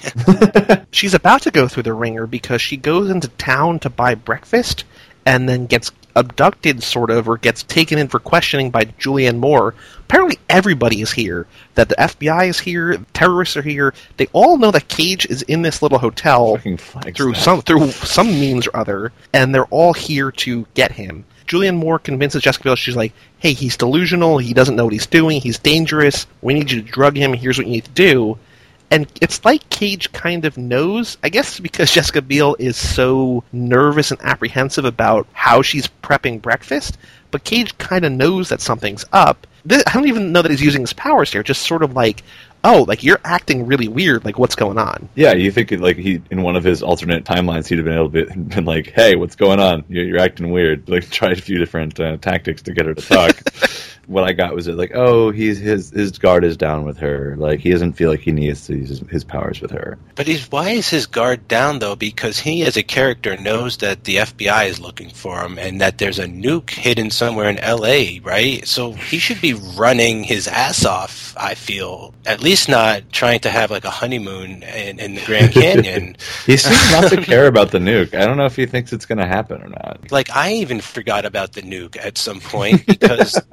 S1: eye.
S2: She's about to go through the ringer because she goes into town to buy breakfast and then gets abducted, sort of, or gets taken in for questioning by Julianne Moore. Apparently everybody is here. That the F B I is here, terrorists are here. They all know that Cage is in this little hotel through some through some means or other, and they're all here to get him. Julianne Moore convinces Jessica Biel, she's like, hey, he's delusional, he doesn't know what he's doing, he's dangerous, we need you to drug him, here's what you need to do. And it's like Cage kind of knows, I guess because Jessica Biel is so nervous and apprehensive about how she's prepping breakfast, but Cage kind of knows that something's up. This, I don't even know that he's using his powers here, just sort of like, oh, like, you're acting really weird, like, what's going on?
S3: Yeah, you think, like, he in one of his alternate timelines, he'd have been able to be, been like, hey, what's going on? You're, you're acting weird. Like, tried a few different uh, tactics to get her to talk. What I got was it like, oh, he's his his guard is down with her. Like, he doesn't feel like he needs to use his, his powers with her.
S1: But he's, why is his guard down, though? Because he, as a character, knows that the F B I is looking for him and that there's a nuke hidden somewhere in L A, right? So he should be running his ass off, I feel. At least not trying to have, like, a honeymoon in, in the Grand Canyon.
S3: He seems not to care about the nuke. I don't know if he thinks it's going to happen or not.
S1: Like, I even forgot about the nuke at some point because the movie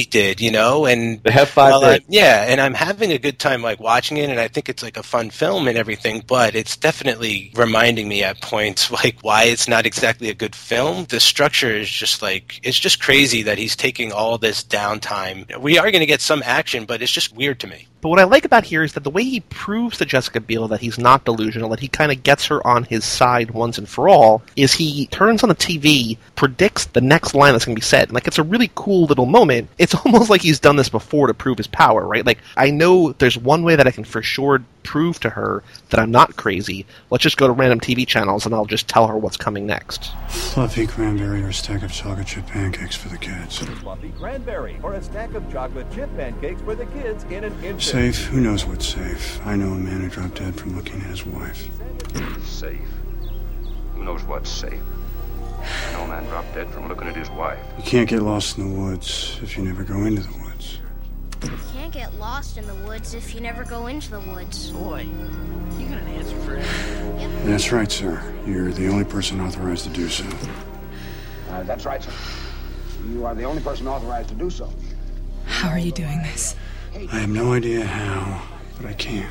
S1: did, you know, and
S3: They have five
S1: well, I-
S3: days.
S1: yeah, and I'm having a good time like watching it, and I think it's like a fun film and everything, but it's definitely reminding me at points like why it's not exactly a good film. The structure is just like, it's just crazy that he's taking all this downtime. We are going to get some action, but it's just weird to me.
S2: But what I like about here is that the way he proves to Jessica Biel that he's not delusional, that he kind of gets her on his side once and for all, is he turns on the T V, predicts the next line that's going to be said. And, like, it's a really cool little moment. It's almost like he's done this before to prove his power, right? Like, I know there's one way that I can for sure prove to her that I'm not crazy. Let's just go to random T V channels and I'll just tell her what's coming next.
S5: Fluffy cranberry or a stack of chocolate chip pancakes for the kids.
S9: Fluffy cranberry or a stack of chocolate chip pancakes for the kids in an instant.
S5: Safe? Who knows what's safe? I know a man who dropped dead from looking at his wife.
S10: Safe. Who knows what's safe? I know a man dropped dead from looking at his wife.
S5: You can't get lost in the woods if you never go into the woods.
S11: You can't get lost in the woods if you never go into the woods.
S6: Boy, you got an answer for everything.
S11: Yep.
S5: That's right, sir. You're the only person authorized to do so.
S10: Uh, that's right, sir. You are the only person authorized to do so.
S8: How are you doing this?
S5: I have no idea how, but I can.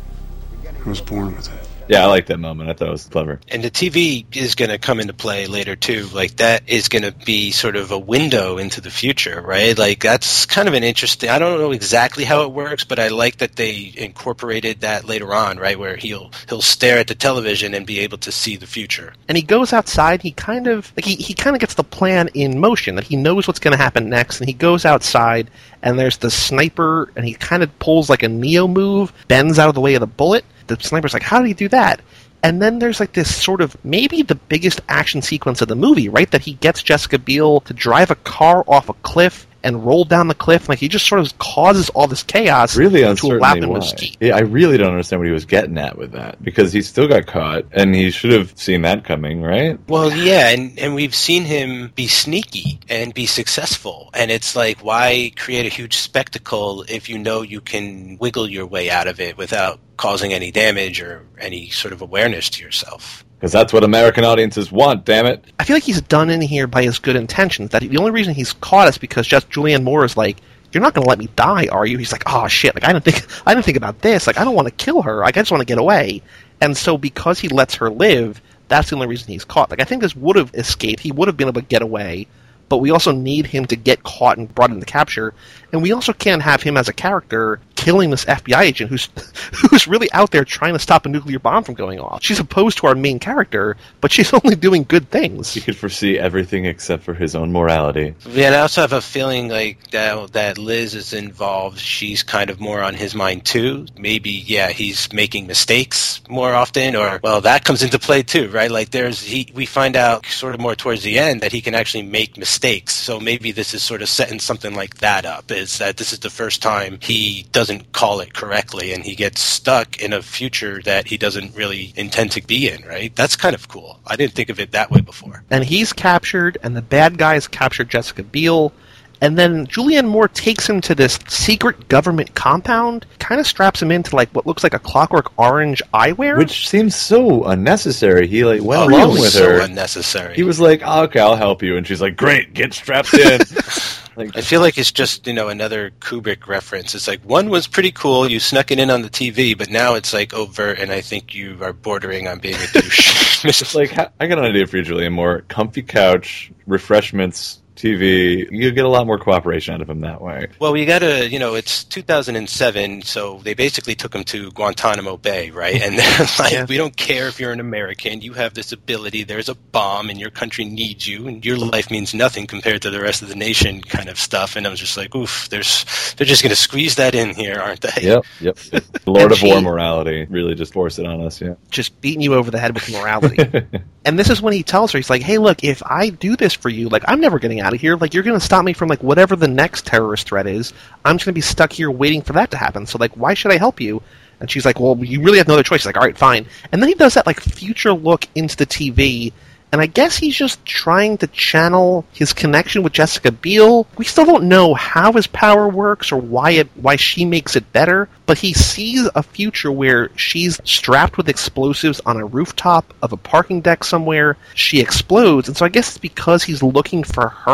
S5: I was born with it.
S3: Yeah, I like that moment. I thought it was clever.
S1: And the T V is going to come into play later, too. Like, that is going to be sort of a window into the future, right? Like, that's kind of an interesting... I don't know exactly how it works, but I like that they incorporated that later on, right? Where he'll he'll stare at the television and be able to see the future.
S2: And he goes outside, he kind of... Like, he, he kind of gets the plan in motion, that he knows what's going to happen next, and he goes outside, and there's the sniper, and he kind of pulls like a Neo move, bends out of the way of the bullet. The sniper's like, how did he do that? And then there's like this sort of, maybe the biggest action sequence of the movie, right? That he gets Jessica Biel to drive a car off a cliff and roll down the cliff. Like, he just sort of causes all this chaos
S3: Really
S2: to allow
S3: uncertainly
S2: him
S3: why.
S2: to escape.
S3: Yeah, I really don't understand what he was getting at with that, because he still got caught, and he should have seen that coming, right?
S1: Well, yeah, and, and we've seen him be sneaky and be successful. And it's like, why create a huge spectacle if you know you can wiggle your way out of it without causing any damage or any sort of awareness to yourself?
S3: Because that's what American audiences want, damn it.
S2: I feel like he's done in here by his good intentions. That the only reason he's caught is because just Julianne Moore is like, you're not going to let me die, are you? He's like, oh shit, like I didn't think, I didn't think about this. Like, I don't want to kill her. Like, I just want to get away. And so because he lets her live, that's the only reason he's caught. Like, I think this would have escaped. He would have been able to get away. But we also need him to get caught and brought into capture. And we also can't have him as a character killing this F B I agent who's who's really out there trying to stop a nuclear bomb from going off. She's opposed to our main character, but she's only doing good things.
S3: He could foresee everything except for his own morality.
S1: Yeah, and I also have a feeling like that, that Liz is involved. She's kind of more on his mind too. Maybe, yeah, he's making mistakes more often, or, well, that comes into play too, right? Like, there's he, we find out sort of more towards the end that he can actually make mistakes. So maybe this is sort of setting something like that up, is that this is the first time he doesn't call it correctly and he gets stuck in a future that he doesn't really intend to be in, right? That's kind of cool. I didn't think of it that way before.
S2: And he's captured, and the bad guys capture Jessica Biel, and then Julianne Moore takes him to this secret government compound, kind of straps him into like what looks like a Clockwork Orange eyewear.
S3: Which seems so unnecessary. He like went
S1: Oh,
S3: along
S1: really
S3: with
S1: so
S3: her.
S1: unnecessary.
S3: He was like, oh, okay, I'll help you. And she's like, great, get strapped in. Like,
S1: I feel like it's just, you know, another Kubrick reference. It's like, one was pretty cool, you snuck it in on the T V, but now it's like overt, and I think you are bordering on being a douche.
S3: it's like, I got an idea for you, Julianne Moore. Comfy couch, refreshments, T V. You get a lot more cooperation out of him that way.
S1: Well, we got to, you know, it's two thousand seven, so they basically took him to Guantanamo Bay, right? And they're like, yeah. We don't care if you're an American. You have this ability. There's a bomb, and your country needs you, and your life means nothing compared to the rest of the nation kind of stuff. And I was just like, oof, there's, they're just going to squeeze that in here, aren't they?
S3: Yep, yep. Lord of War morality. Really just force it on us, yeah.
S2: Just beating you over the head with morality. And this is when he tells her, he's like, hey, look, if I do this for you, like, I'm never getting out of here. Like, you're going to stop me from, like, whatever the next terrorist threat is. I'm just going to be stuck here waiting for that to happen. So, like, why should I help you? And she's like, well, you really have no other choice. He's like, all right, fine. And then he does that, like, future look into the T V. And I guess he's just trying to channel his connection with Jessica Biel. We still don't know how his power works or why it why she makes it better, but he sees a future where she's strapped with explosives on a rooftop of a parking deck somewhere. She explodes, and so I guess it's because he's looking for her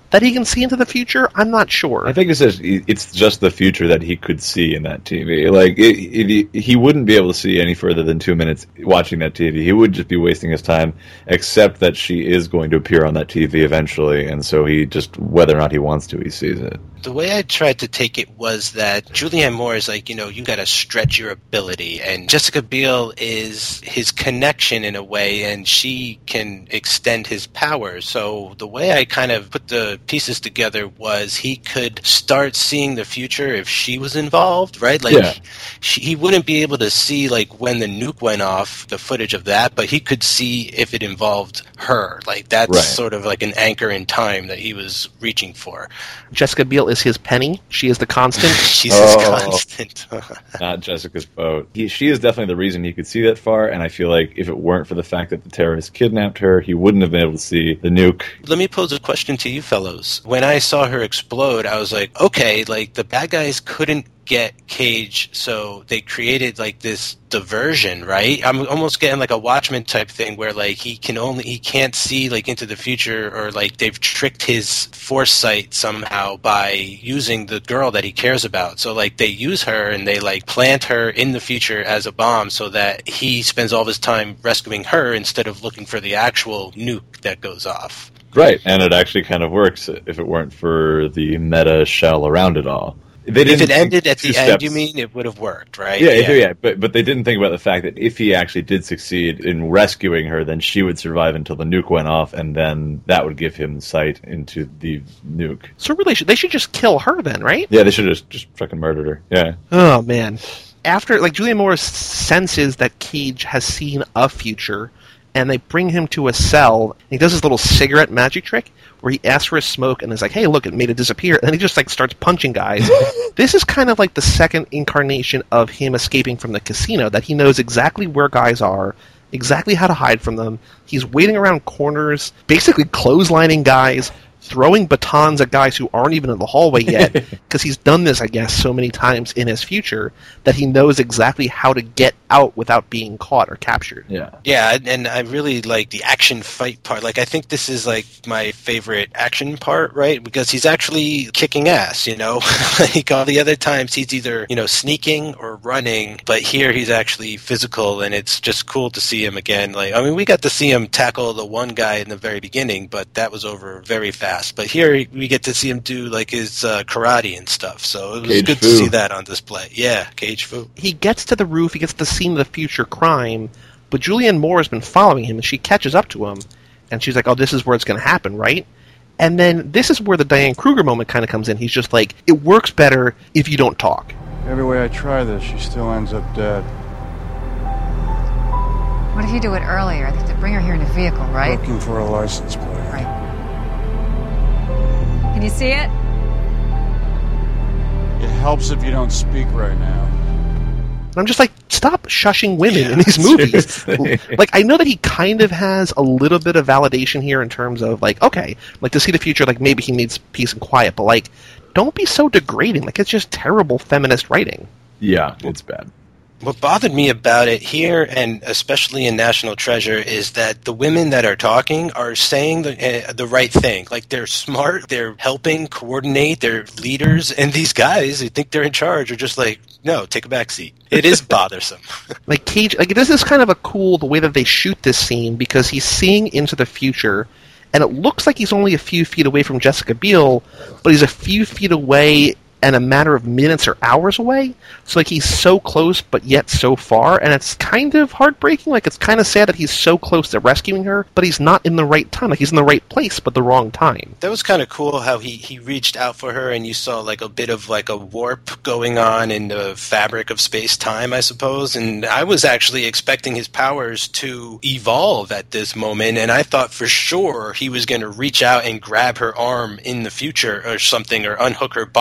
S2: that he can see into the future? I'm not sure.
S3: I think it's just, it's just the future that he could see in that T V. Like, it, it, he wouldn't be able to see any further than two minutes watching that T V. He would just be wasting his time, except that she is going to appear on that T V eventually, and so he just, whether or not he wants to, he sees it.
S1: The way I tried to take it was that Julianne Moore is like, you know, you got to stretch your ability, and Jessica Biel is his connection in a way, and she can extend his power. So the way I kind of put the pieces together was he could start seeing the future if she was involved, right? Like,
S3: yeah.
S1: she, he wouldn't be able to see like when the nuke went off, the footage of that, but he could see if it involved her. Like, that's
S3: right.
S1: sort of like an anchor in time that he was reaching for.
S2: Jessica Biel is his penny. She is the constant.
S1: She's
S3: oh,
S1: his constant.
S3: Not Jessica's boat. He, she is definitely the reason he could see that far, and I feel like if it weren't for the fact that the terrorists kidnapped her, he wouldn't have been able to see the nuke.
S1: Let me pose a question to you fellows. When I saw her explode, I was like, okay, like the bad guys couldn't get Cage, so they created like this diversion, right? I'm almost getting like a Watchmen type thing where like he can only he can't see like into the future, or like they've tricked his foresight somehow by using the girl that he cares about. So like they use her and they like plant her in the future as a bomb so that he spends all his time rescuing her instead of looking for the actual nuke that goes off.
S3: Right, and it actually kind of works if it weren't for the meta shell around it all. They
S1: if
S3: didn't
S1: it ended at the
S3: steps.
S1: end, you mean, it would have worked, right?
S3: Yeah, yeah, yeah. But but they didn't think about the fact that if he actually did succeed in rescuing her, then she would survive until the nuke went off, and then that would give him sight into the nuke.
S2: So really, they should just kill her then, right?
S3: Yeah, they should have just, just fucking murdered her. Yeah.
S2: Oh, man. After, like, Julianne Moore senses that Cage has seen a future, and they bring him to a cell, and he does his little cigarette magic trick, where he asks for a smoke and is like, hey, look, it made it disappear. And then he just like starts punching guys. This is kind of like the second incarnation of him escaping from the casino, that he knows exactly where guys are, exactly how to hide from them. He's waiting around corners, basically clotheslining guys, throwing batons at guys who aren't even in the hallway yet, because he's done this, I guess, so many times in his future that he knows exactly how to get out without being caught or captured.
S3: Yeah.
S1: Yeah, and I really like the action fight part. Like, I think this is like my favorite action part, right? Because he's actually kicking ass, you know? Like, all the other times he's either, you know, sneaking or running, but here he's actually physical, and it's just cool to see him again. Like, I mean, we got to see him tackle the one guy in the very beginning, but that was over very fast. But here we get to see him do like his uh, karate and stuff, so it was
S3: Cage
S1: good
S3: Fu.
S1: to see that on display. Yeah, Cage Fu.
S2: He gets to the roof, he gets to the scene of the future crime, but Julianne Moore has been following him, and she catches up to him, and she's like, oh, this is where it's going to happen, right? And then this is where the Diane Kruger moment kind of comes in. He's just like, it works better if you don't talk.
S12: Every way I try this, she still ends up dead.
S7: What if you do it earlier? They have to bring her here in a vehicle, right?
S12: Looking for a license plate.
S7: Right. Can you see it?
S12: It helps if you don't speak right now.
S2: And I'm just like, stop shushing women
S3: Yeah,
S2: in these movies.
S3: seriously.
S2: Like, I know that he kind of has a little bit of validation here in terms of, like, okay, like, to see the future, like, maybe he needs peace and quiet, but, like, don't be so degrading. Like, it's just terrible feminist writing.
S3: Yeah, it's bad.
S1: What bothered me about it here, and especially in National Treasure, is that the women that are talking are saying the uh, the right thing. Like, they're smart, they're helping coordinate, they're leaders, and these guys who think they're in charge are just like, no, take a back seat. It is bothersome.
S2: Like, Cage, like, this is kind of a cool, the way that they shoot this scene, because he's seeing into the future, and it looks like he's only a few feet away from Jessica Biel, but he's a few feet away and a matter of minutes or hours away. So, like, he's so close, but yet so far, and it's kind of heartbreaking. Like, it's kind of sad that he's so close to rescuing her, but he's not in the right time. Like, he's in the right place, but the wrong time.
S1: That was kind of cool how he, he reached out for her, and you saw, like, a bit of, like, a warp going on in the fabric of space-time, I suppose. And I was actually expecting his powers to evolve at this moment, and I thought for sure he was going to reach out and grab her arm in the future or something, or unhook her bomb, or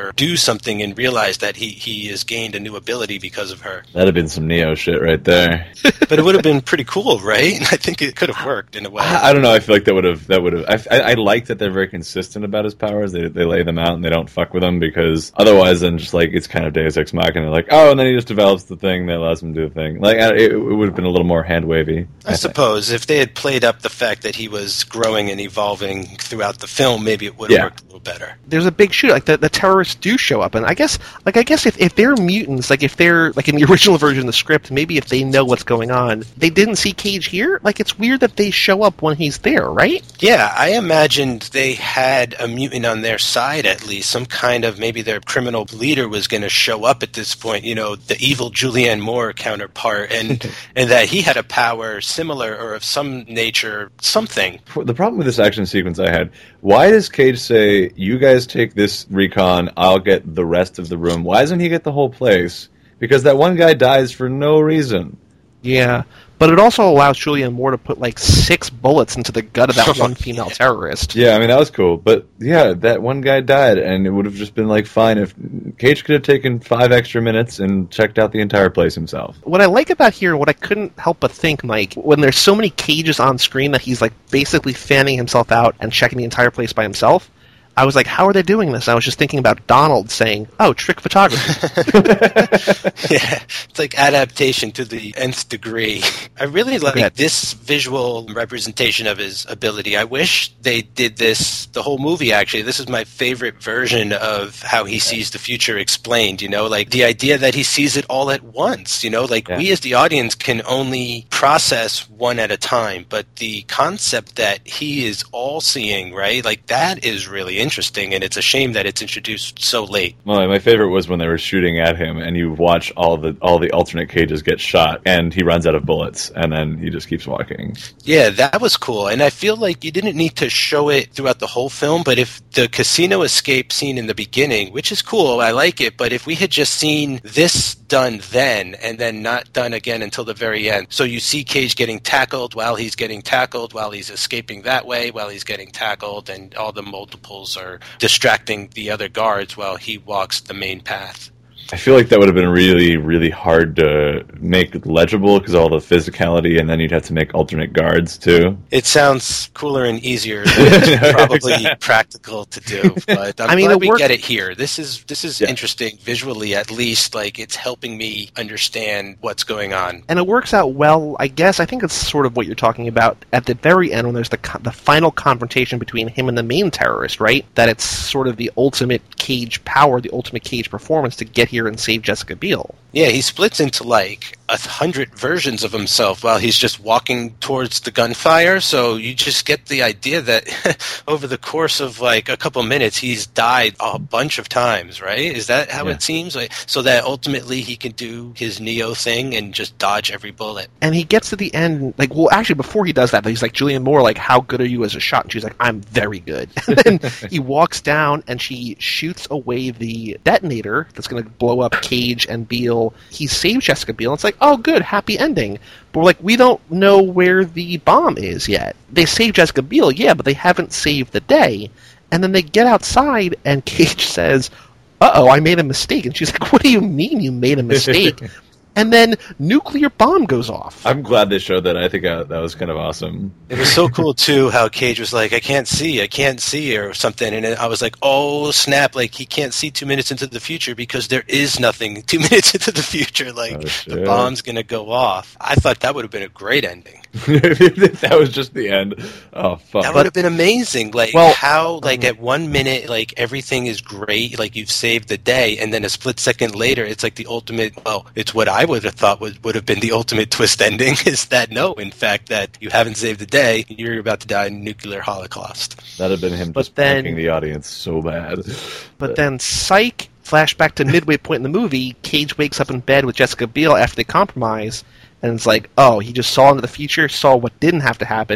S1: her do something and realize that he, he has gained a new ability because of her.
S3: That'd have been some Neo shit right there.
S1: But it would have been pretty cool, right? I think it could have worked in a way.
S3: I, I don't know. I feel like that would have. That would have. I, I, I like that they're very consistent about his powers. They they lay them out and they don't fuck with them, because otherwise, then just like it's kind of Deus Ex Machina. Like, oh, and then he just develops the thing that allows him to do the thing. Like, it, it would have been a little more hand wavy.
S1: I, I suppose if they had played up the fact that he was growing and evolving throughout the film, maybe it would have
S3: Yeah.
S1: worked a little better.
S2: There's a big shoot, like the, the terrorists do show up, and I guess, like I guess if, if they're mutants, like if they're like in the original version of the script, maybe if they know what's going on, they didn't see Cage here. Like it's weird that they show up when he's there, right?
S1: Yeah, I imagined they had a mutant on their side at least. Some kind of, maybe their criminal leader was going to show up at this point, you know, the evil Julianne Moore counterpart, and and that he had a power similar or of some nature, something.
S3: The problem with this action sequence I had, why does Cage say, you guys take this recon, I'll get the rest of the room? Why doesn't he get the whole place? Because that one guy dies for no reason.
S2: Yeah, but it also allows Julianne Moore to put like six bullets into the gut of that one female terrorist.
S3: Yeah, I mean, that was cool. But yeah, that one guy died, and it would have just been like fine if Cage could have taken five extra minutes and checked out the entire place himself.
S2: What I like about here, what I couldn't help but think, Mike, when there's so many Cages on screen that he's like basically fanning himself out and checking the entire place by himself, I was like, how are they doing this? I was just thinking about Donald saying, oh, trick photography.
S1: Yeah, it's like adaptation to the nth degree. I really like this visual representation of his ability. I wish they did this, the whole movie actually. This is my favorite version of how he sees the future explained, you know, like the idea that he sees it all at once, you know, like
S3: Yeah.
S1: we as the audience can only process one at a time, but the concept that he is all seeing, right, like that is really interesting, and it's a shame that it's introduced so late.
S3: Well, my favorite was when they were shooting at him, and you watch all the all the alternate Cages get shot, and he runs out of bullets, and then he just keeps walking.
S1: Yeah, that was cool, and I feel like you didn't need to show it throughout the whole film, but if the casino escape scene in the beginning, which is cool, I like it, but if we had just seen this done then, and then not done again until the very end, so you see Cage getting tackled while he's getting tackled, while he's escaping that way, while he's getting tackled, and all the multiples are distracting the other guards while he walks the main path.
S3: I feel like that would have been really, really hard to make legible because of all the physicality, and then you'd have to make alternate guards too.
S1: It sounds cooler and easier than probably
S3: Exactly.
S1: practical to do, but I'm
S2: I mean,
S1: glad
S2: it
S1: we
S2: worked-
S1: get it here. This is this is
S3: Yeah.
S1: interesting visually, at least. Like it's helping me understand what's going on.
S2: And it works out well, I guess. I think it's sort of what you're talking about at the very end when there's the co- the final confrontation between him and the main terrorist, right? That it's sort of the ultimate Cage power, the ultimate Cage performance to get here and save Jessica Biel.
S1: Yeah, he splits into like a hundred versions of himself while he's just walking towards the gunfire. So you just get the idea that over the course of like a couple minutes, he's died a bunch of times, right? Is that how
S3: Yeah.
S1: it seems? Like, so that ultimately he can do his Neo thing and just dodge every bullet.
S2: And he gets to the end, like, well, actually, before he does that, he's like, Julianne Moore, like, how good are you as a shot? And she's like, I'm very good. And then he walks down, and she shoots away the detonator that's going to blow up Cage and Beale. He saves Jessica Biel, and it's like, oh, good, happy ending. But we're like, we don't know where the bomb is yet. They saved Jessica Biel, yeah, but they haven't saved the day. And then they get outside, and Cage says, uh-oh, I made a mistake. And she's like, what do you mean you made a mistake? And then nuclear bomb goes off.
S3: I'm glad they showed that. I think uh, that was kind of awesome.
S1: It was so cool, too, how Cage was like, I can't see, I can't see, or something. And I was like, oh, snap, like, he can't see two minutes into the future because there is nothing two minutes into the future. Like,
S3: Oh,
S1: the
S3: shit.
S1: bomb's going to go off. I thought that would have been a great ending.
S3: That was just the end. Oh, fuck.
S1: That would have been amazing. Like,
S2: Well,
S1: how, like, at one minute, like, everything is great, like, you've saved the day, and then a split second later, it's like the ultimate, well, it's what I would have thought would, would have been the ultimate twist ending, is that, no, in fact, that you haven't saved the day, you're about to die in nuclear holocaust.
S3: That'd have been him
S2: But
S3: just
S2: then-
S3: pranking the audience so bad.
S2: But then, psych, flashback to midway point in the movie, Cage wakes up in bed with Jessica Biel after they compromise, and it's like, oh, he just saw into the future, saw what didn't have to happen.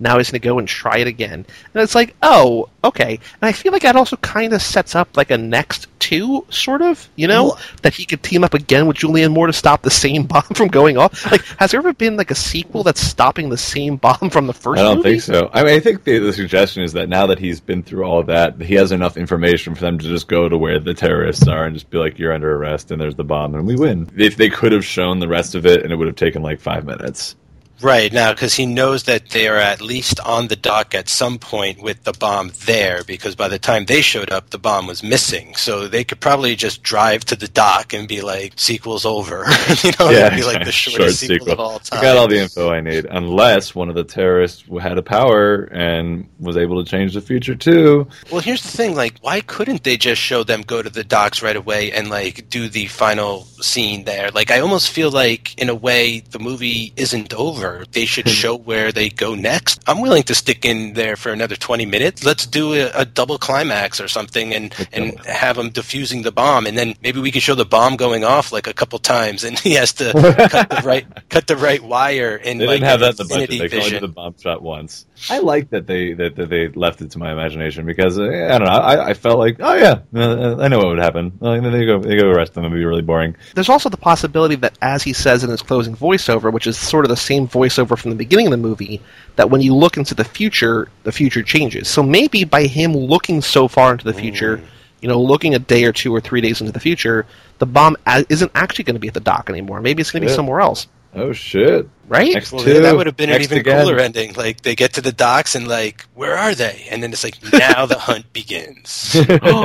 S2: Now he's going to go and try it again. And it's like, oh, okay. And I feel like that also kind of sets up like a next two, sort of, you know, well, that he could team up again with Julianne Moore to stop the same bomb from going off. Like, has there ever been like a sequel that's stopping the same bomb from the first
S3: I don't
S2: movie?
S3: think so. I mean, I think the, the suggestion is that now that he's been through all of that, he has enough information for them to just go to where the terrorists are and just be like, you're under arrest and there's the bomb and we win. If they could have shown the rest of it and it would have taken like five minutes.
S1: Right, now, because he knows that they are at least on the dock at some point with the bomb there, because by the time they showed up, the bomb was missing. So they could probably just drive to the dock and be like, sequel's over. you know,
S3: yeah,
S1: it'd be like the shortest
S3: short
S1: sequel,
S3: sequel
S1: of all time.
S3: I got all the info I need, unless one of the terrorists had a power and was able to change the future too.
S1: Well, here's the thing, like, why couldn't they just show them go to the docks right away and, like, do the final scene there? Like, I almost feel like, in a way, the movie isn't over. They should show where they go next. I'm willing to stick in there for another twenty minutes. Let's do a, a double climax or something and, and have them defusing the bomb, and then maybe we can show the bomb going off like a couple times, and he has to cut the right cut the right wire in.
S3: They
S1: like
S3: didn't have that in the
S1: Infinity
S3: budget. They
S1: Vision.
S3: only did the bomb shot once. I like that they that, that they left it to my imagination because uh, I don't know. I, I felt like, oh yeah, uh, I know what would happen. Uh, and then they go they go arrest them. It'd be really boring.
S2: There's also the possibility that, as he says in his closing voiceover, which is sort of the same voiceover from the beginning of the movie, that when you look into the future, the future changes. So maybe by him looking so far into the future, mm. you know, looking a day or two or three days into the future, the bomb a- isn't actually going to be at the dock anymore. Maybe it's going to be somewhere else.
S3: Oh shit!
S2: Right?
S3: Next
S1: well,
S3: two,
S1: that would have been an even
S3: again.
S1: cooler ending. Like, they get to the docks and, like, where are they? And then it's like, now the hunt begins.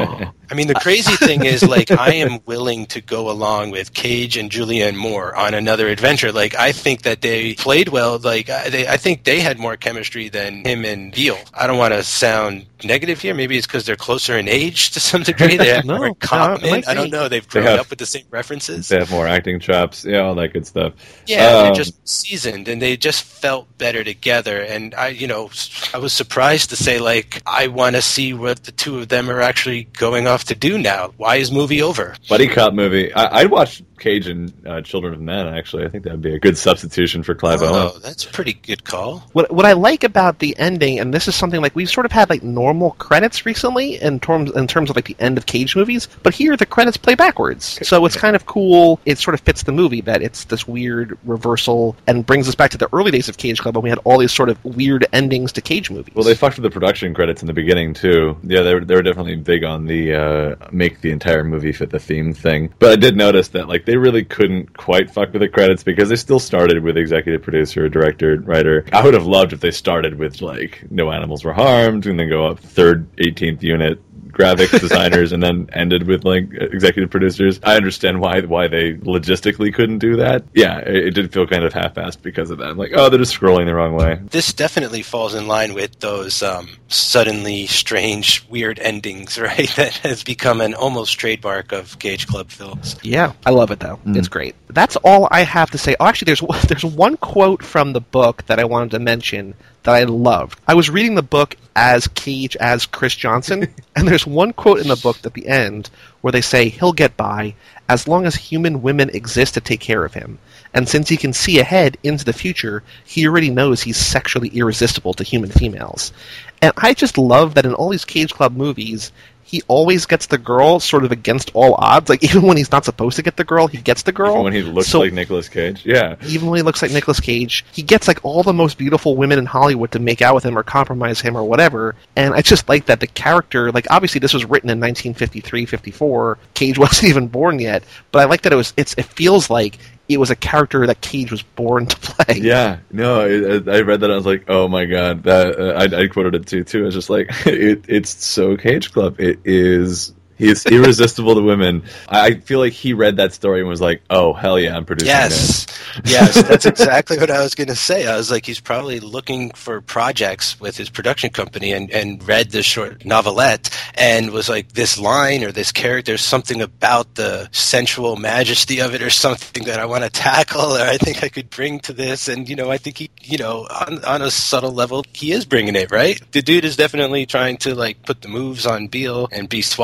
S1: I mean, the crazy thing is, like, I am willing to go along with Cage and Julianne Moore on another adventure. Like, I think that they played well. Like, I, they, I think they had more chemistry than him and Beale. I don't want to sound negative here. Maybe it's because they're closer in age to some degree. They have
S2: no,
S1: more common.
S2: no,
S1: I don't know. They've grown
S3: they have,
S1: up with the same references.
S3: They have more acting chops. Yeah, all that good stuff.
S1: Yeah,
S3: um,
S1: they're just seasoned, and they just felt better together. And I, you know, I was surprised to say, like, I want to see what the two of them are actually going off to do now. Why is movie over?
S3: Buddy cop movie. I, I'd watch Cage and uh, Children of Men, actually. I think that would be a good substitution for Clive
S1: oh,
S3: Owen.
S1: Oh, that's a pretty good call.
S2: What what I like about the ending, and this is something like we've sort of had like normal credits recently in terms in terms of like the end of Cage movies, but here the credits play backwards. So it's kind of cool. It sort of fits the movie that it's this weird reversal and brings us back to the early days of Cage Club when we had all these sort of weird endings to Cage movies.
S3: Well, they fucked with the production credits in the beginning, too. Yeah, they were, they were definitely big on the uh, make the entire movie fit the theme thing. But I did notice that like they really couldn't quite fuck with the credits because they still started with executive producer, director, writer. I would have loved if they started with like no animals were harmed and then go up third, eighteenth unit graphics designers and then ended with like executive producers. I understand why why they logistically couldn't do that. Yeah, it, it did feel kind of half-assed because of that. I'm like, oh, they're just scrolling the wrong way.
S1: This definitely falls in line with those um, suddenly strange, weird endings, right? That has become an almost trademark of Cage Club films.
S2: Yeah, I love it though.
S3: Mm.
S2: It's great. That's all I have to say. Oh, actually, there's there's one quote from the book that I wanted to mention that I loved. I was reading the book as Cage as Chris Johnson, and there's one quote in the book at the end where they say, he'll get by as long as human women exist to take care of him. And since he can see ahead into the future, he already knows he's sexually irresistible to human females. And I just love that in all these Cage Club movies, he always gets the girl sort of against all odds. Like, even when he's not supposed to get the girl, he gets the girl.
S3: Even when he looks
S2: so,
S3: like Nicolas Cage, yeah.
S2: Even when he looks like Nicolas Cage, he gets, like, all the most beautiful women in Hollywood to make out with him or compromise him or whatever. And I just like that the character, like, obviously this was written in nineteen fifty-three, fifty-four. Cage wasn't even born yet. But I like that it was, it's, it feels like it was a character that Cage was born to play.
S3: Yeah, no, it, I read that and I was like, oh my god, that uh, I, I quoted it too. Too, it's just like it, it's so Cage Club. It is. He's irresistible to women. I feel like he read that story and was like, oh, hell yeah, I'm producing
S1: yes.
S3: this.
S1: Yes, that's exactly what I was going to say. I was like, he's probably looking for projects with his production company and, and read the short novelette and was like, this line or this character, something about the sensual majesty of it or something that I want to tackle or I think I could bring to this. And, you know, I think he, you know, on, on a subtle level, he is bringing it, right? The dude is definitely trying to, like, put the moves on Beale and be suave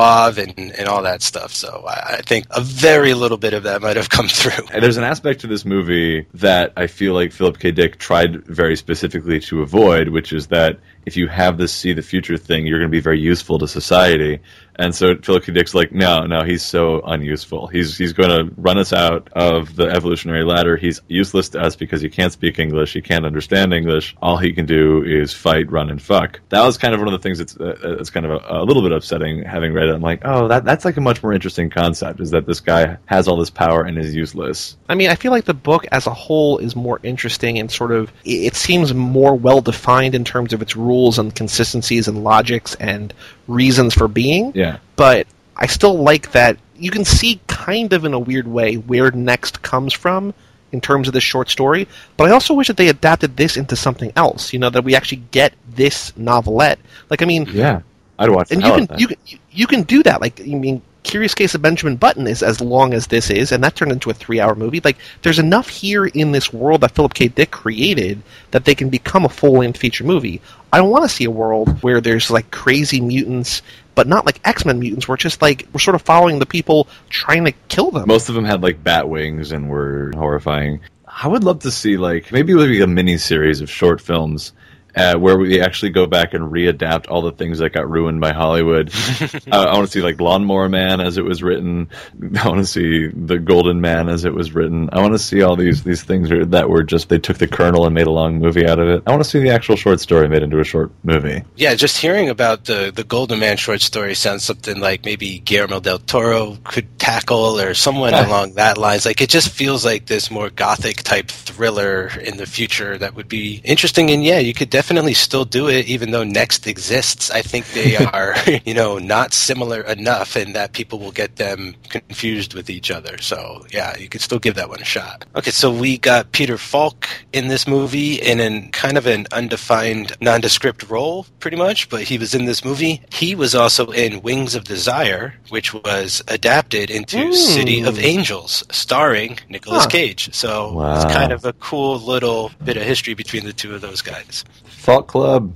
S1: and, and all that stuff. So I, I think a very little bit of that might have come through.
S3: And there's an aspect to this movie that I feel like Philip K. Dick tried very specifically to avoid, which is that if you have this see the future thing, you're going to be very useful to society. And so Philip K. Dick's like, no, no, he's so unuseful. He's he's going to run us out of the evolutionary ladder. He's useless to us because he can't speak English. He can't understand English. All he can do is fight, run, and fuck. That was kind of one of the things that's, uh, that's kind of a, a little bit upsetting having read it. I'm like, oh, that that's like a much more interesting concept, is that this guy has all this power and is useless.
S2: I mean, I feel like the book as a whole is more interesting and sort of, it seems more well-defined in terms of its rules and consistencies and logics and reasons for being.
S3: Yeah.
S2: But I still like that you can see kind of in a weird way where Next comes from in terms of this short story, but I also wish that they adapted this into something else, you know, that we actually get this novelette. Like, I mean...
S3: Yeah, I'd watch the
S2: and
S3: hell
S2: you
S3: out
S2: can,
S3: of
S2: you
S3: that.
S2: can you can do that. Like, I mean, Curious Case of Benjamin Button is as long as this is, and that turned into a three-hour movie. Like, there's enough here in this world that Philip K. Dick created that they can become a full-length feature movie. I don't want to see a world where there's, like, crazy mutants, but not like X-Men mutants. We're just, like, we're sort of following the people trying to kill them.
S3: Most of them had, like, bat wings and were horrifying. I would love to see, like, maybe it would be a mini-series of short films Uh, where we actually go back and readapt all the things that got ruined by Hollywood. uh, I want to see, like, Lawnmower Man as it was written. I want to see The Golden Man as it was written. I want to see all these these things that were just, they took the kernel and made a long movie out of it. I want to see the actual short story made into a short movie.
S1: Yeah, just hearing about the, the Golden Man short story sounds something like maybe Guillermo del Toro could tackle, or someone along that lines. Like, it just feels like this more gothic type thriller in the future that would be interesting. And yeah, you could definitely definitely still do it, even though Next exists. I think they are, you know, not similar enough, and that people will get them confused with each other. So, yeah, you could still give that one a shot. Okay, so we got Peter Falk in this movie in an kind of an undefined, nondescript role, pretty much, but he was in this movie. He was also in Wings of Desire, which was adapted into
S2: Mm.
S1: City of Angels, starring Nicolas
S2: Huh.
S1: Cage. So
S3: Wow.
S1: it's kind of a cool little bit of history between the two of those guys.
S3: Falk Club.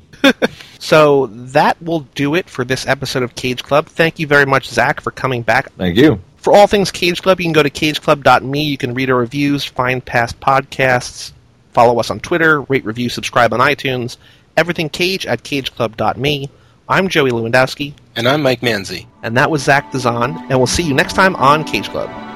S2: So that will do it for this episode of Cage Club. Thank you very much, Zach, for coming back.
S3: Thank you.
S2: For all things Cage Club, you can go to cage club dot me. You can read our reviews, find past podcasts, follow us on Twitter, rate, review, subscribe on iTunes. Everything Cage at cage club dot me. I'm Joey Lewandowski.
S1: And I'm Mike Manzi.
S2: And that was Zach Dazan. And we'll see you next time on Cage Club.